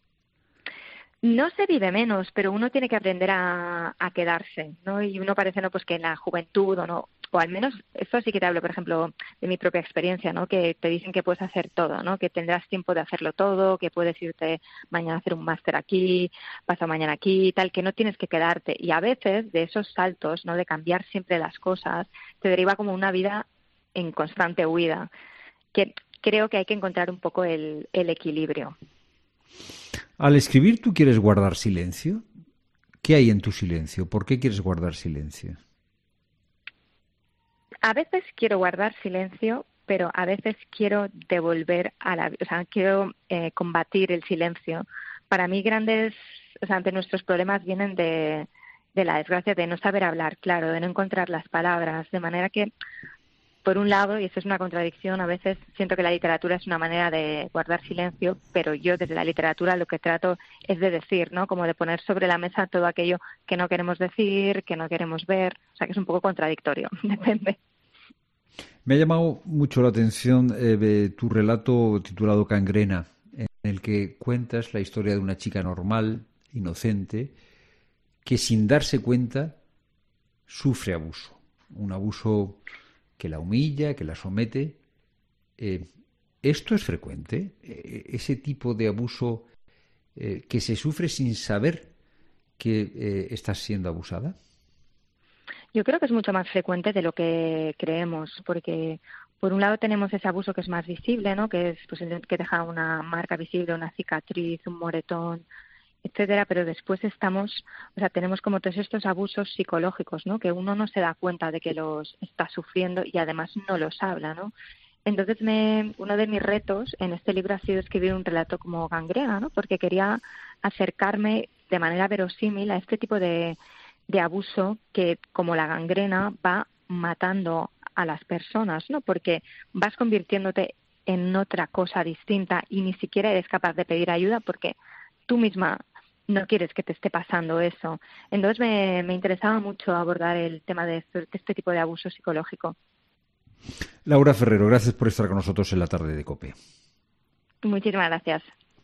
No se vive menos, pero uno tiene que aprender a, a quedarse, ¿no? Y uno parece, ¿no?, pues que en la juventud o no, o al menos, esto sí que te hablo, por ejemplo, de mi propia experiencia, ¿no? Que te dicen que puedes hacer todo, ¿no? Que tendrás tiempo de hacerlo todo, que puedes irte mañana a hacer un máster aquí, pasado mañana aquí, tal, que no tienes que quedarte. Y a veces de esos saltos, ¿no?, de cambiar siempre las cosas, te deriva como una vida en constante huida, que creo que hay que encontrar un poco el, el equilibrio. Al escribir, ¿tú quieres guardar silencio? ¿Qué hay en tu silencio? ¿Por qué quieres guardar silencio? A veces quiero guardar silencio, pero a veces quiero devolver a la, o sea, quiero eh, combatir el silencio. Para mí, grandes, o sea, ante nuestros problemas vienen de, de la desgracia de no saber hablar, claro, de no encontrar las palabras, de manera que, por un lado, y eso es una contradicción, a veces siento que la literatura es una manera de guardar silencio, pero yo desde la literatura lo que trato es de decir, ¿no? Como de poner sobre la mesa todo aquello que no queremos decir, que no queremos ver, o sea que es un poco contradictorio, depende. Me ha llamado mucho la atención eh, de tu relato titulado Cangrena, en el que cuentas la historia de una chica normal, inocente, que sin darse cuenta sufre abuso, un abuso que la humilla, que la somete. Eh, ¿Esto es frecuente? Eh, ¿Ese tipo de abuso eh, que se sufre sin saber que eh, estás siendo abusada? Yo creo que es mucho más frecuente de lo que creemos, porque por un lado tenemos ese abuso que es más visible, ¿no? Que es pues el que deja una marca visible, una cicatriz, un moretón, etcétera, pero después estamos, o sea, tenemos como todos estos abusos psicológicos, ¿no? Que uno no se da cuenta de que los está sufriendo y además no los habla, ¿no? Entonces, me, uno de mis retos en este libro ha sido escribir un relato como gangrena, ¿no? Porque quería acercarme de manera verosímil a este tipo de, de abuso que, como la gangrena, va matando a las personas, ¿no? Porque vas convirtiéndote en otra cosa distinta y ni siquiera eres capaz de pedir ayuda porque tú misma no quieres que te esté pasando eso. Entonces me, me interesaba mucho abordar el tema de este, de este tipo de abuso psicológico. Laura Ferrero, gracias por estar con nosotros en la tarde de COPE. Muchísimas gracias.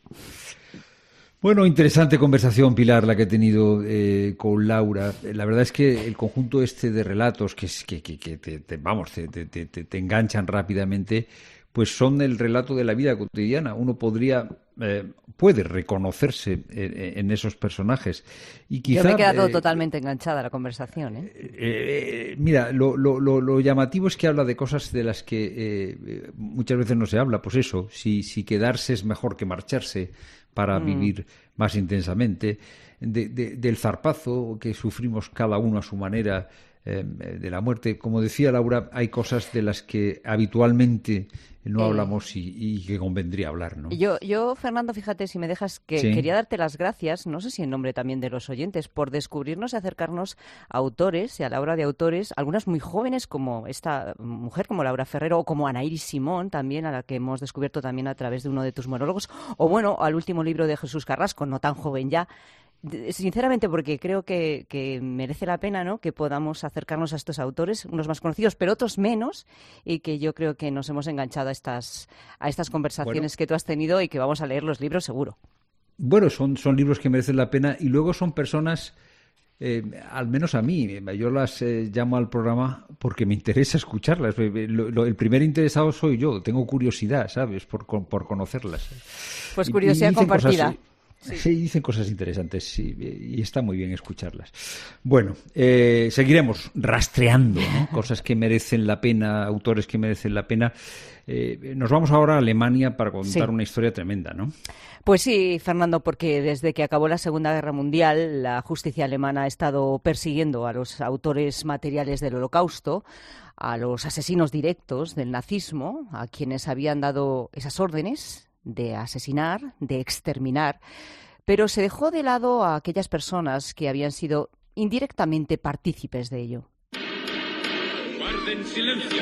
Bueno, interesante conversación, Pilar, la que he tenido eh, con Laura. La verdad es que el conjunto este de relatos que, que, que, que te, te, vamos, te, te, te, te enganchan rápidamente, pues son el relato de la vida cotidiana. Uno podría, eh, puede reconocerse en, en esos personajes. Y quizá, Yo me he quedado eh, totalmente enganchada a la conversación, ¿eh? Eh, mira, lo, lo, lo, lo llamativo es que habla de cosas de las que eh, muchas veces no se habla. Pues eso, si, si quedarse es mejor que marcharse para mm. vivir más intensamente, de, de, del zarpazo que sufrimos cada uno a su manera, eh, de la muerte. Como decía Laura, hay cosas de las que habitualmente no eh, hablamos y, y que convendría hablar, ¿no? Yo, yo, Fernando, fíjate, si me dejas, que sí. quería darte las gracias, no sé si en nombre también de los oyentes, por descubrirnos y acercarnos a autores y a la obra de autores, algunas muy jóvenes como esta mujer, como Laura Ferrero, o como Ana Iris Simón, también, a la que hemos descubierto también a través de uno de tus monólogos, o bueno, al último libro de Jesús Carrasco, no tan joven ya. Sinceramente, porque creo que, que merece la pena, ¿no?, que podamos acercarnos a estos autores, unos más conocidos, pero otros menos, y que yo creo que nos hemos enganchado a estas, a estas conversaciones bueno, que tú has tenido y que vamos a leer los libros seguro. Bueno, son, son libros que merecen la pena y luego son personas, eh, al menos a mí, yo las eh, llamo al programa porque me interesa escucharlas. Lo, lo, el primer interesado soy yo, tengo curiosidad, ¿sabes?, por, por conocerlas. Pues curiosidad y, y compartida. Cosas, Sí. sí, dicen cosas interesantes sí, y está muy bien escucharlas. Bueno, eh, seguiremos rastreando, ¿no?, cosas que merecen la pena, autores que merecen la pena. Eh, nos vamos ahora a Alemania para contar sí. una historia tremenda, ¿no? Pues sí, Fernando, porque desde que acabó la Segunda Guerra Mundial, la justicia alemana ha estado persiguiendo a los autores materiales del Holocausto, a los asesinos directos del nazismo, a quienes habían dado esas órdenes de asesinar, de exterminar, pero se dejó de lado a aquellas personas que habían sido indirectamente partícipes de ello. Guarden silencio.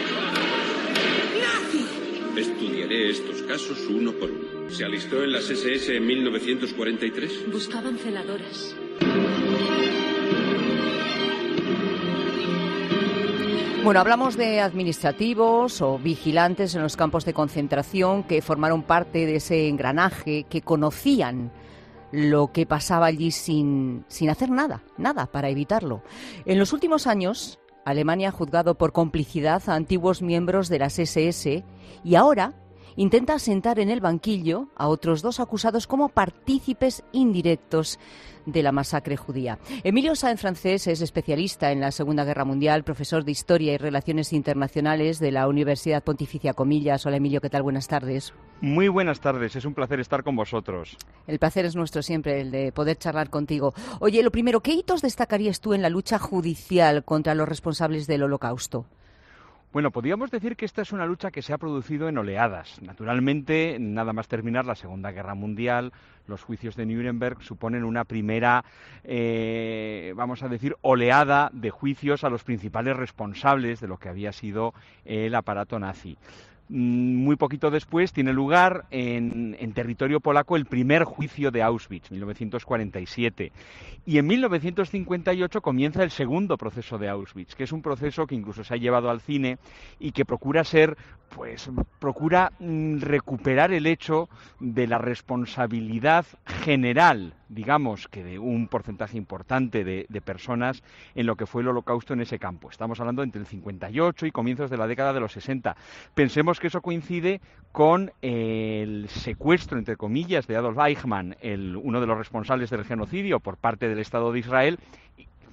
¡Nazi! Estudiaré estos casos uno por uno. ¿Se alistó en las ese ese en mil novecientos cuarenta y tres? Buscaban celadoras. Bueno, hablamos de administrativos o vigilantes en los campos de concentración que formaron parte de ese engranaje, que conocían lo que pasaba allí sin, sin hacer nada, nada para evitarlo. En los últimos años, Alemania ha juzgado por complicidad a antiguos miembros de las ese ese y ahora intenta sentar en el banquillo a otros dos acusados como partícipes indirectos de la masacre judía. Emilio Sáenz Francés es especialista en la Segunda Guerra Mundial, profesor de Historia y Relaciones Internacionales de la Universidad Pontificia Comillas. Hola, Emilio, ¿qué tal? Buenas tardes. Muy buenas tardes, es un placer estar con vosotros. El placer es nuestro siempre, el de poder charlar contigo. Oye, lo primero, ¿qué hitos destacarías tú en la lucha judicial contra los responsables del Holocausto? Bueno, podríamos decir que esta es una lucha que se ha producido en oleadas. Naturalmente, nada más terminar la Segunda Guerra Mundial, los juicios de Nuremberg suponen una primera, eh, vamos a decir, oleada de juicios a los principales responsables de lo que había sido el aparato nazi. Muy poquito después tiene lugar en, en territorio polaco el primer juicio de Auschwitz, mil novecientos cuarenta y siete. Y en mil novecientos cincuenta y ocho comienza el segundo proceso de Auschwitz, que es un proceso que incluso se ha llevado al cine y que procura ser, pues, procura mm, recuperar el hecho de la responsabilidad general, digamos, que de un porcentaje importante de, de personas en lo que fue el Holocausto en ese campo. Estamos hablando entre el cincuenta y ocho y comienzos de la década de los sesenta. Pensemos que eso coincide con el secuestro, entre comillas, de Adolf Eichmann, el, uno de los responsables del genocidio por parte del Estado de Israel,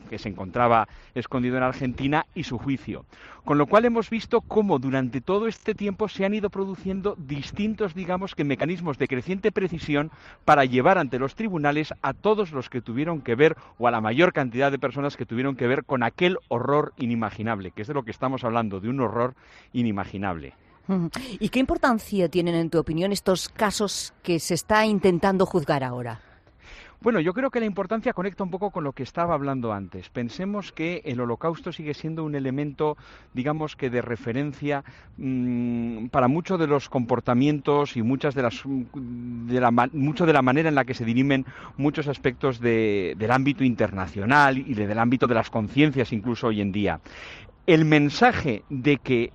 que se encontraba escondido en Argentina, y su juicio. Con lo cual hemos visto cómo durante todo este tiempo se han ido produciendo distintos, digamos que mecanismos de creciente precisión para llevar ante los tribunales a todos los que tuvieron que ver, o a la mayor cantidad de personas que tuvieron que ver con aquel horror inimaginable, que es de lo que estamos hablando, de un horror inimaginable. ¿Y qué importancia tienen, en tu opinión, estos casos que se está intentando juzgar ahora? Bueno, yo creo que la importancia conecta un poco con lo que estaba hablando antes. Pensemos que el Holocausto sigue siendo un elemento, digamos que de referencia mmm, para muchos de los comportamientos y muchas de las de la mucho de la manera en la que se dirimen muchos aspectos de, del ámbito internacional y de, del ámbito de las conciencias incluso hoy en día. El mensaje de que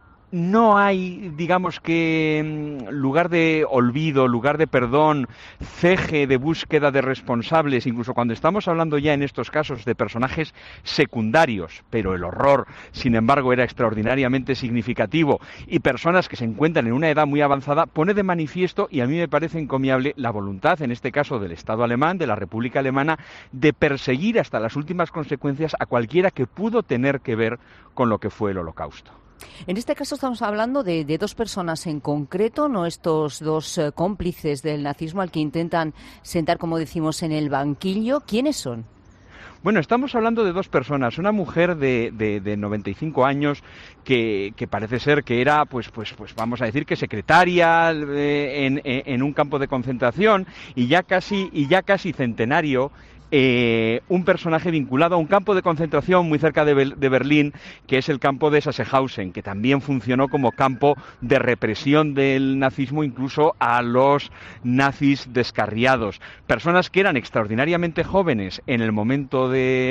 no hay, digamos que, lugar de olvido, lugar de perdón, ceje de búsqueda de responsables, incluso cuando estamos hablando ya en estos casos de personajes secundarios, pero el horror, sin embargo, era extraordinariamente significativo, y personas que se encuentran en una edad muy avanzada, pone de manifiesto, y a mí me parece encomiable, la voluntad, en este caso del Estado alemán, de la República Alemana, de perseguir hasta las últimas consecuencias a cualquiera que pudo tener que ver con lo que fue el Holocausto. En este caso estamos hablando de, de dos personas en concreto, no estos dos eh, cómplices del nazismo al que intentan sentar, como decimos, en el banquillo. ¿Quiénes son? Bueno, estamos hablando de dos personas, una mujer de, de, de noventa y cinco años que, que parece ser que era, pues, pues, pues vamos a decir que secretaria eh, en, en un campo de concentración y ya casi, y ya casi centenario. Eh, un personaje vinculado a un campo de concentración muy cerca de, Be- de Berlín, que es el campo de Sachsenhausen, que también funcionó como campo de represión del nazismo incluso a los nazis descarriados. Personas que eran extraordinariamente jóvenes en el momento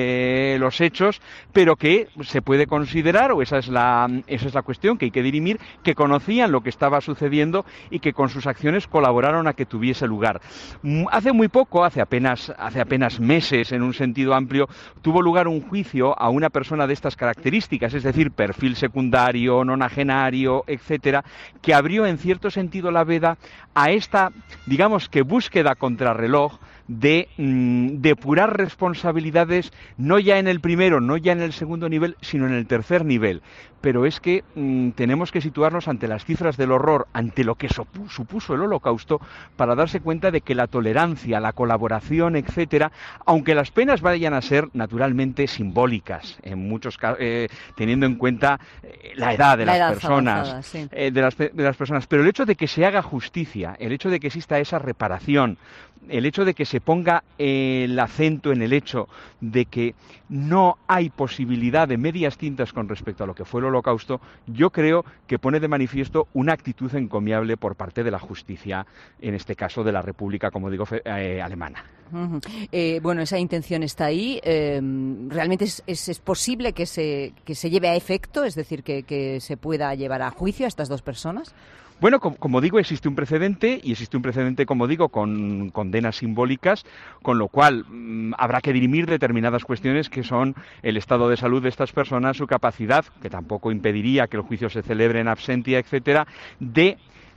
de los hechos, pero que se puede considerar, o esa es la, esa es la cuestión que hay que dirimir, que conocían lo que estaba sucediendo y que con sus acciones colaboraron a que tuviese lugar. Hace muy poco, hace apenas, hace apenas meses, en un sentido amplio, tuvo lugar un juicio a una persona de estas características, es decir, perfil secundario, nonagenario, etcétera, que abrió en cierto sentido la veda a esta, digamos que búsqueda contrarreloj de mmm, depurar responsabilidades no ya en el primero, no ya en el segundo nivel, sino en el tercer nivel. Pero es que mmm, tenemos que situarnos ante las cifras del horror, ante lo que supu- supuso el Holocausto, para darse cuenta de que la tolerancia, la colaboración, etcétera, aunque las penas vayan a ser naturalmente simbólicas, en muchos casos, eh, teniendo en cuenta eh, la edad de la las edad personas, avanzada, sí. eh, de, las, de las personas, pero el hecho de que se haga justicia, el hecho de que exista esa reparación, el hecho de que se ponga eh, el acento en el hecho de que no hay posibilidad de medias tintas con respecto a lo que fue el Holocausto, yo creo que pone de manifiesto una actitud encomiable por parte de la justicia, en este caso de la República, como digo, fe, eh, alemana. Uh-huh. Eh, bueno, esa intención está ahí. Eh, ¿Realmente es, es, es posible que se, que se lleve a efecto, es decir, que, que se pueda llevar a juicio a estas dos personas? Bueno, como, como digo, existe un precedente, y existe un precedente, como digo, con condenas simbólicas, con lo cual mmm, habrá que dirimir determinadas cuestiones que son el estado de salud de estas personas, su capacidad, que tampoco impediría que el juicio se celebre en absentia, etcétera, de...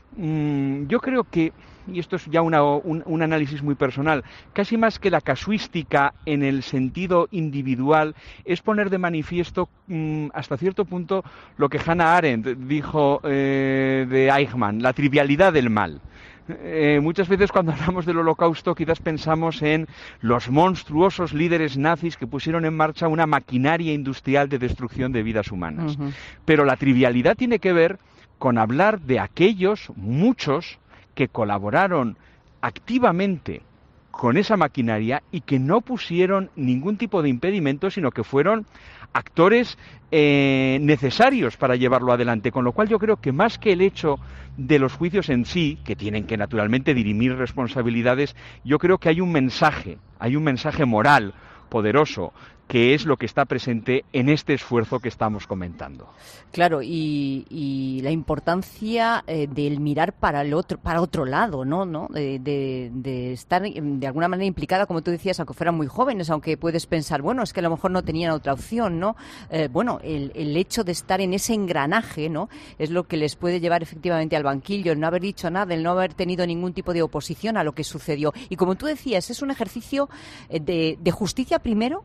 mmm, yo creo que, y esto es ya una, un, un análisis muy personal, casi más que la casuística en el sentido individual, es poner de manifiesto mmm, hasta cierto punto lo que Hannah Arendt dijo eh, de Eichmann, la trivialidad del mal. Eh, muchas veces cuando hablamos del Holocausto quizás pensamos en los monstruosos líderes nazis que pusieron en marcha una maquinaria industrial de destrucción de vidas humanas. Uh-huh. Pero la trivialidad tiene que ver con hablar de aquellos, muchos, que colaboraron activamente con esa maquinaria y que no pusieron ningún tipo de impedimento, sino que fueron actores eh, necesarios para llevarlo adelante, con lo cual yo creo que más que el hecho de los juicios en sí, que tienen que naturalmente dirimir responsabilidades, yo creo que hay un mensaje, hay un mensaje moral poderoso, que es lo que está presente en este esfuerzo que estamos comentando. Claro, y, y la importancia eh, del mirar para el otro, para otro lado, ¿no? ¿no? De, de, de estar de alguna manera implicada, como tú decías, aunque fueran muy jóvenes, aunque puedes pensar, bueno, es que a lo mejor no tenían otra opción, ¿no? Eh, bueno, el, el hecho de estar en ese engranaje, ¿no? Es lo que les puede llevar efectivamente al banquillo, el no haber dicho nada, el no haber tenido ningún tipo de oposición a lo que sucedió. Y como tú decías, es un ejercicio de, de justicia primero, pero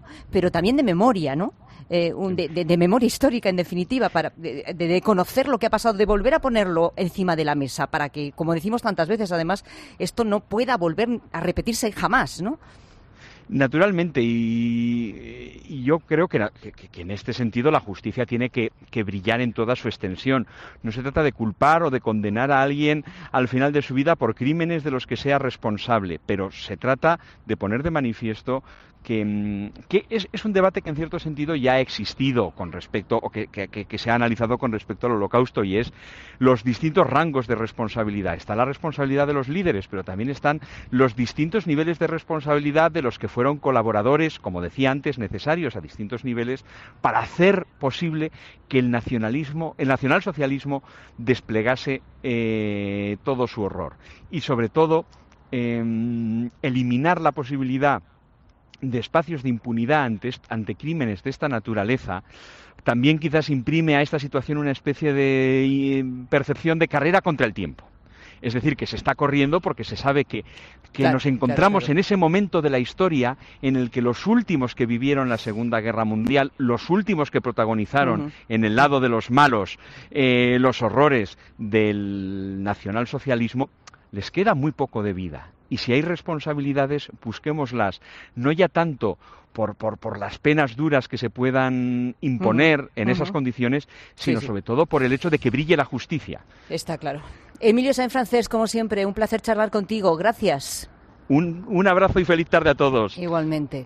pero también de memoria, ¿no? Eh, un, de, de, de memoria histórica, en definitiva, para de, de, de conocer lo que ha pasado, de volver a ponerlo encima de la mesa, para que, como decimos tantas veces, además, esto no pueda volver a repetirse jamás, ¿no? Naturalmente, y, y yo creo que, que, que en este sentido la justicia tiene que, que brillar en toda su extensión. No se trata de culpar o de condenar a alguien al final de su vida por crímenes de los que sea responsable, pero se trata de poner de manifiesto que, que es, es un debate que en cierto sentido ya ha existido con respecto, o que, que, que se ha analizado con respecto al Holocausto, y es los distintos rangos de responsabilidad. Está la responsabilidad de los líderes, pero también están los distintos niveles de responsabilidad de los que fueron colaboradores, como decía antes, necesarios a distintos niveles para hacer posible que el nacionalismo, el nacionalsocialismo desplegase eh, todo su horror. Y sobre todo, eh, eliminar la posibilidad de espacios de impunidad ante, ante crímenes de esta naturaleza, también quizás imprime a esta situación una especie de eh, percepción de carrera contra el tiempo. Es decir, que se está corriendo porque se sabe que, que claro, nos encontramos claro, claro. en ese momento de la historia en el que los últimos que vivieron la Segunda Guerra Mundial, los últimos que protagonizaron uh-huh. en el lado de los malos eh, los horrores del nacionalsocialismo, les queda muy poco de vida. Y si hay responsabilidades, busquémoslas, no ya tanto por, por, por las penas duras que se puedan imponer uh-huh. en uh-huh. esas condiciones, sino sí, sí. sobre todo por el hecho de que brille la justicia. Está claro. Emilio Sainz-Francés, como siempre, un placer charlar contigo. Gracias. Un, un abrazo y feliz tarde a todos. Igualmente.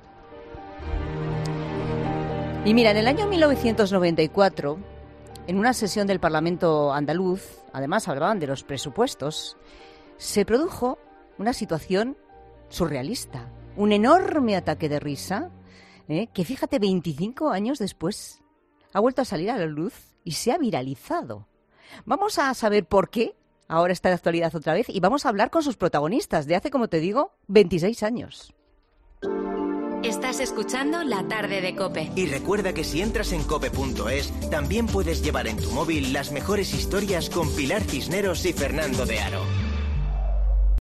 Y mira, en el año mil novecientos noventa y cuatro, en una sesión del Parlamento andaluz, además hablaban de los presupuestos, se produjo una situación surrealista, un enorme ataque de risa, ¿eh? que fíjate, veinticinco años después ha vuelto a salir a la luz y se ha viralizado. Vamos a saber por qué ahora está de actualidad otra vez y vamos a hablar con sus protagonistas de hace, como te digo, veintiséis años. Estás escuchando La Tarde de COPE. Y recuerda que si entras en cope punto es, también puedes llevar en tu móvil las mejores historias con Pilar Cisneros y Fernando de Aro.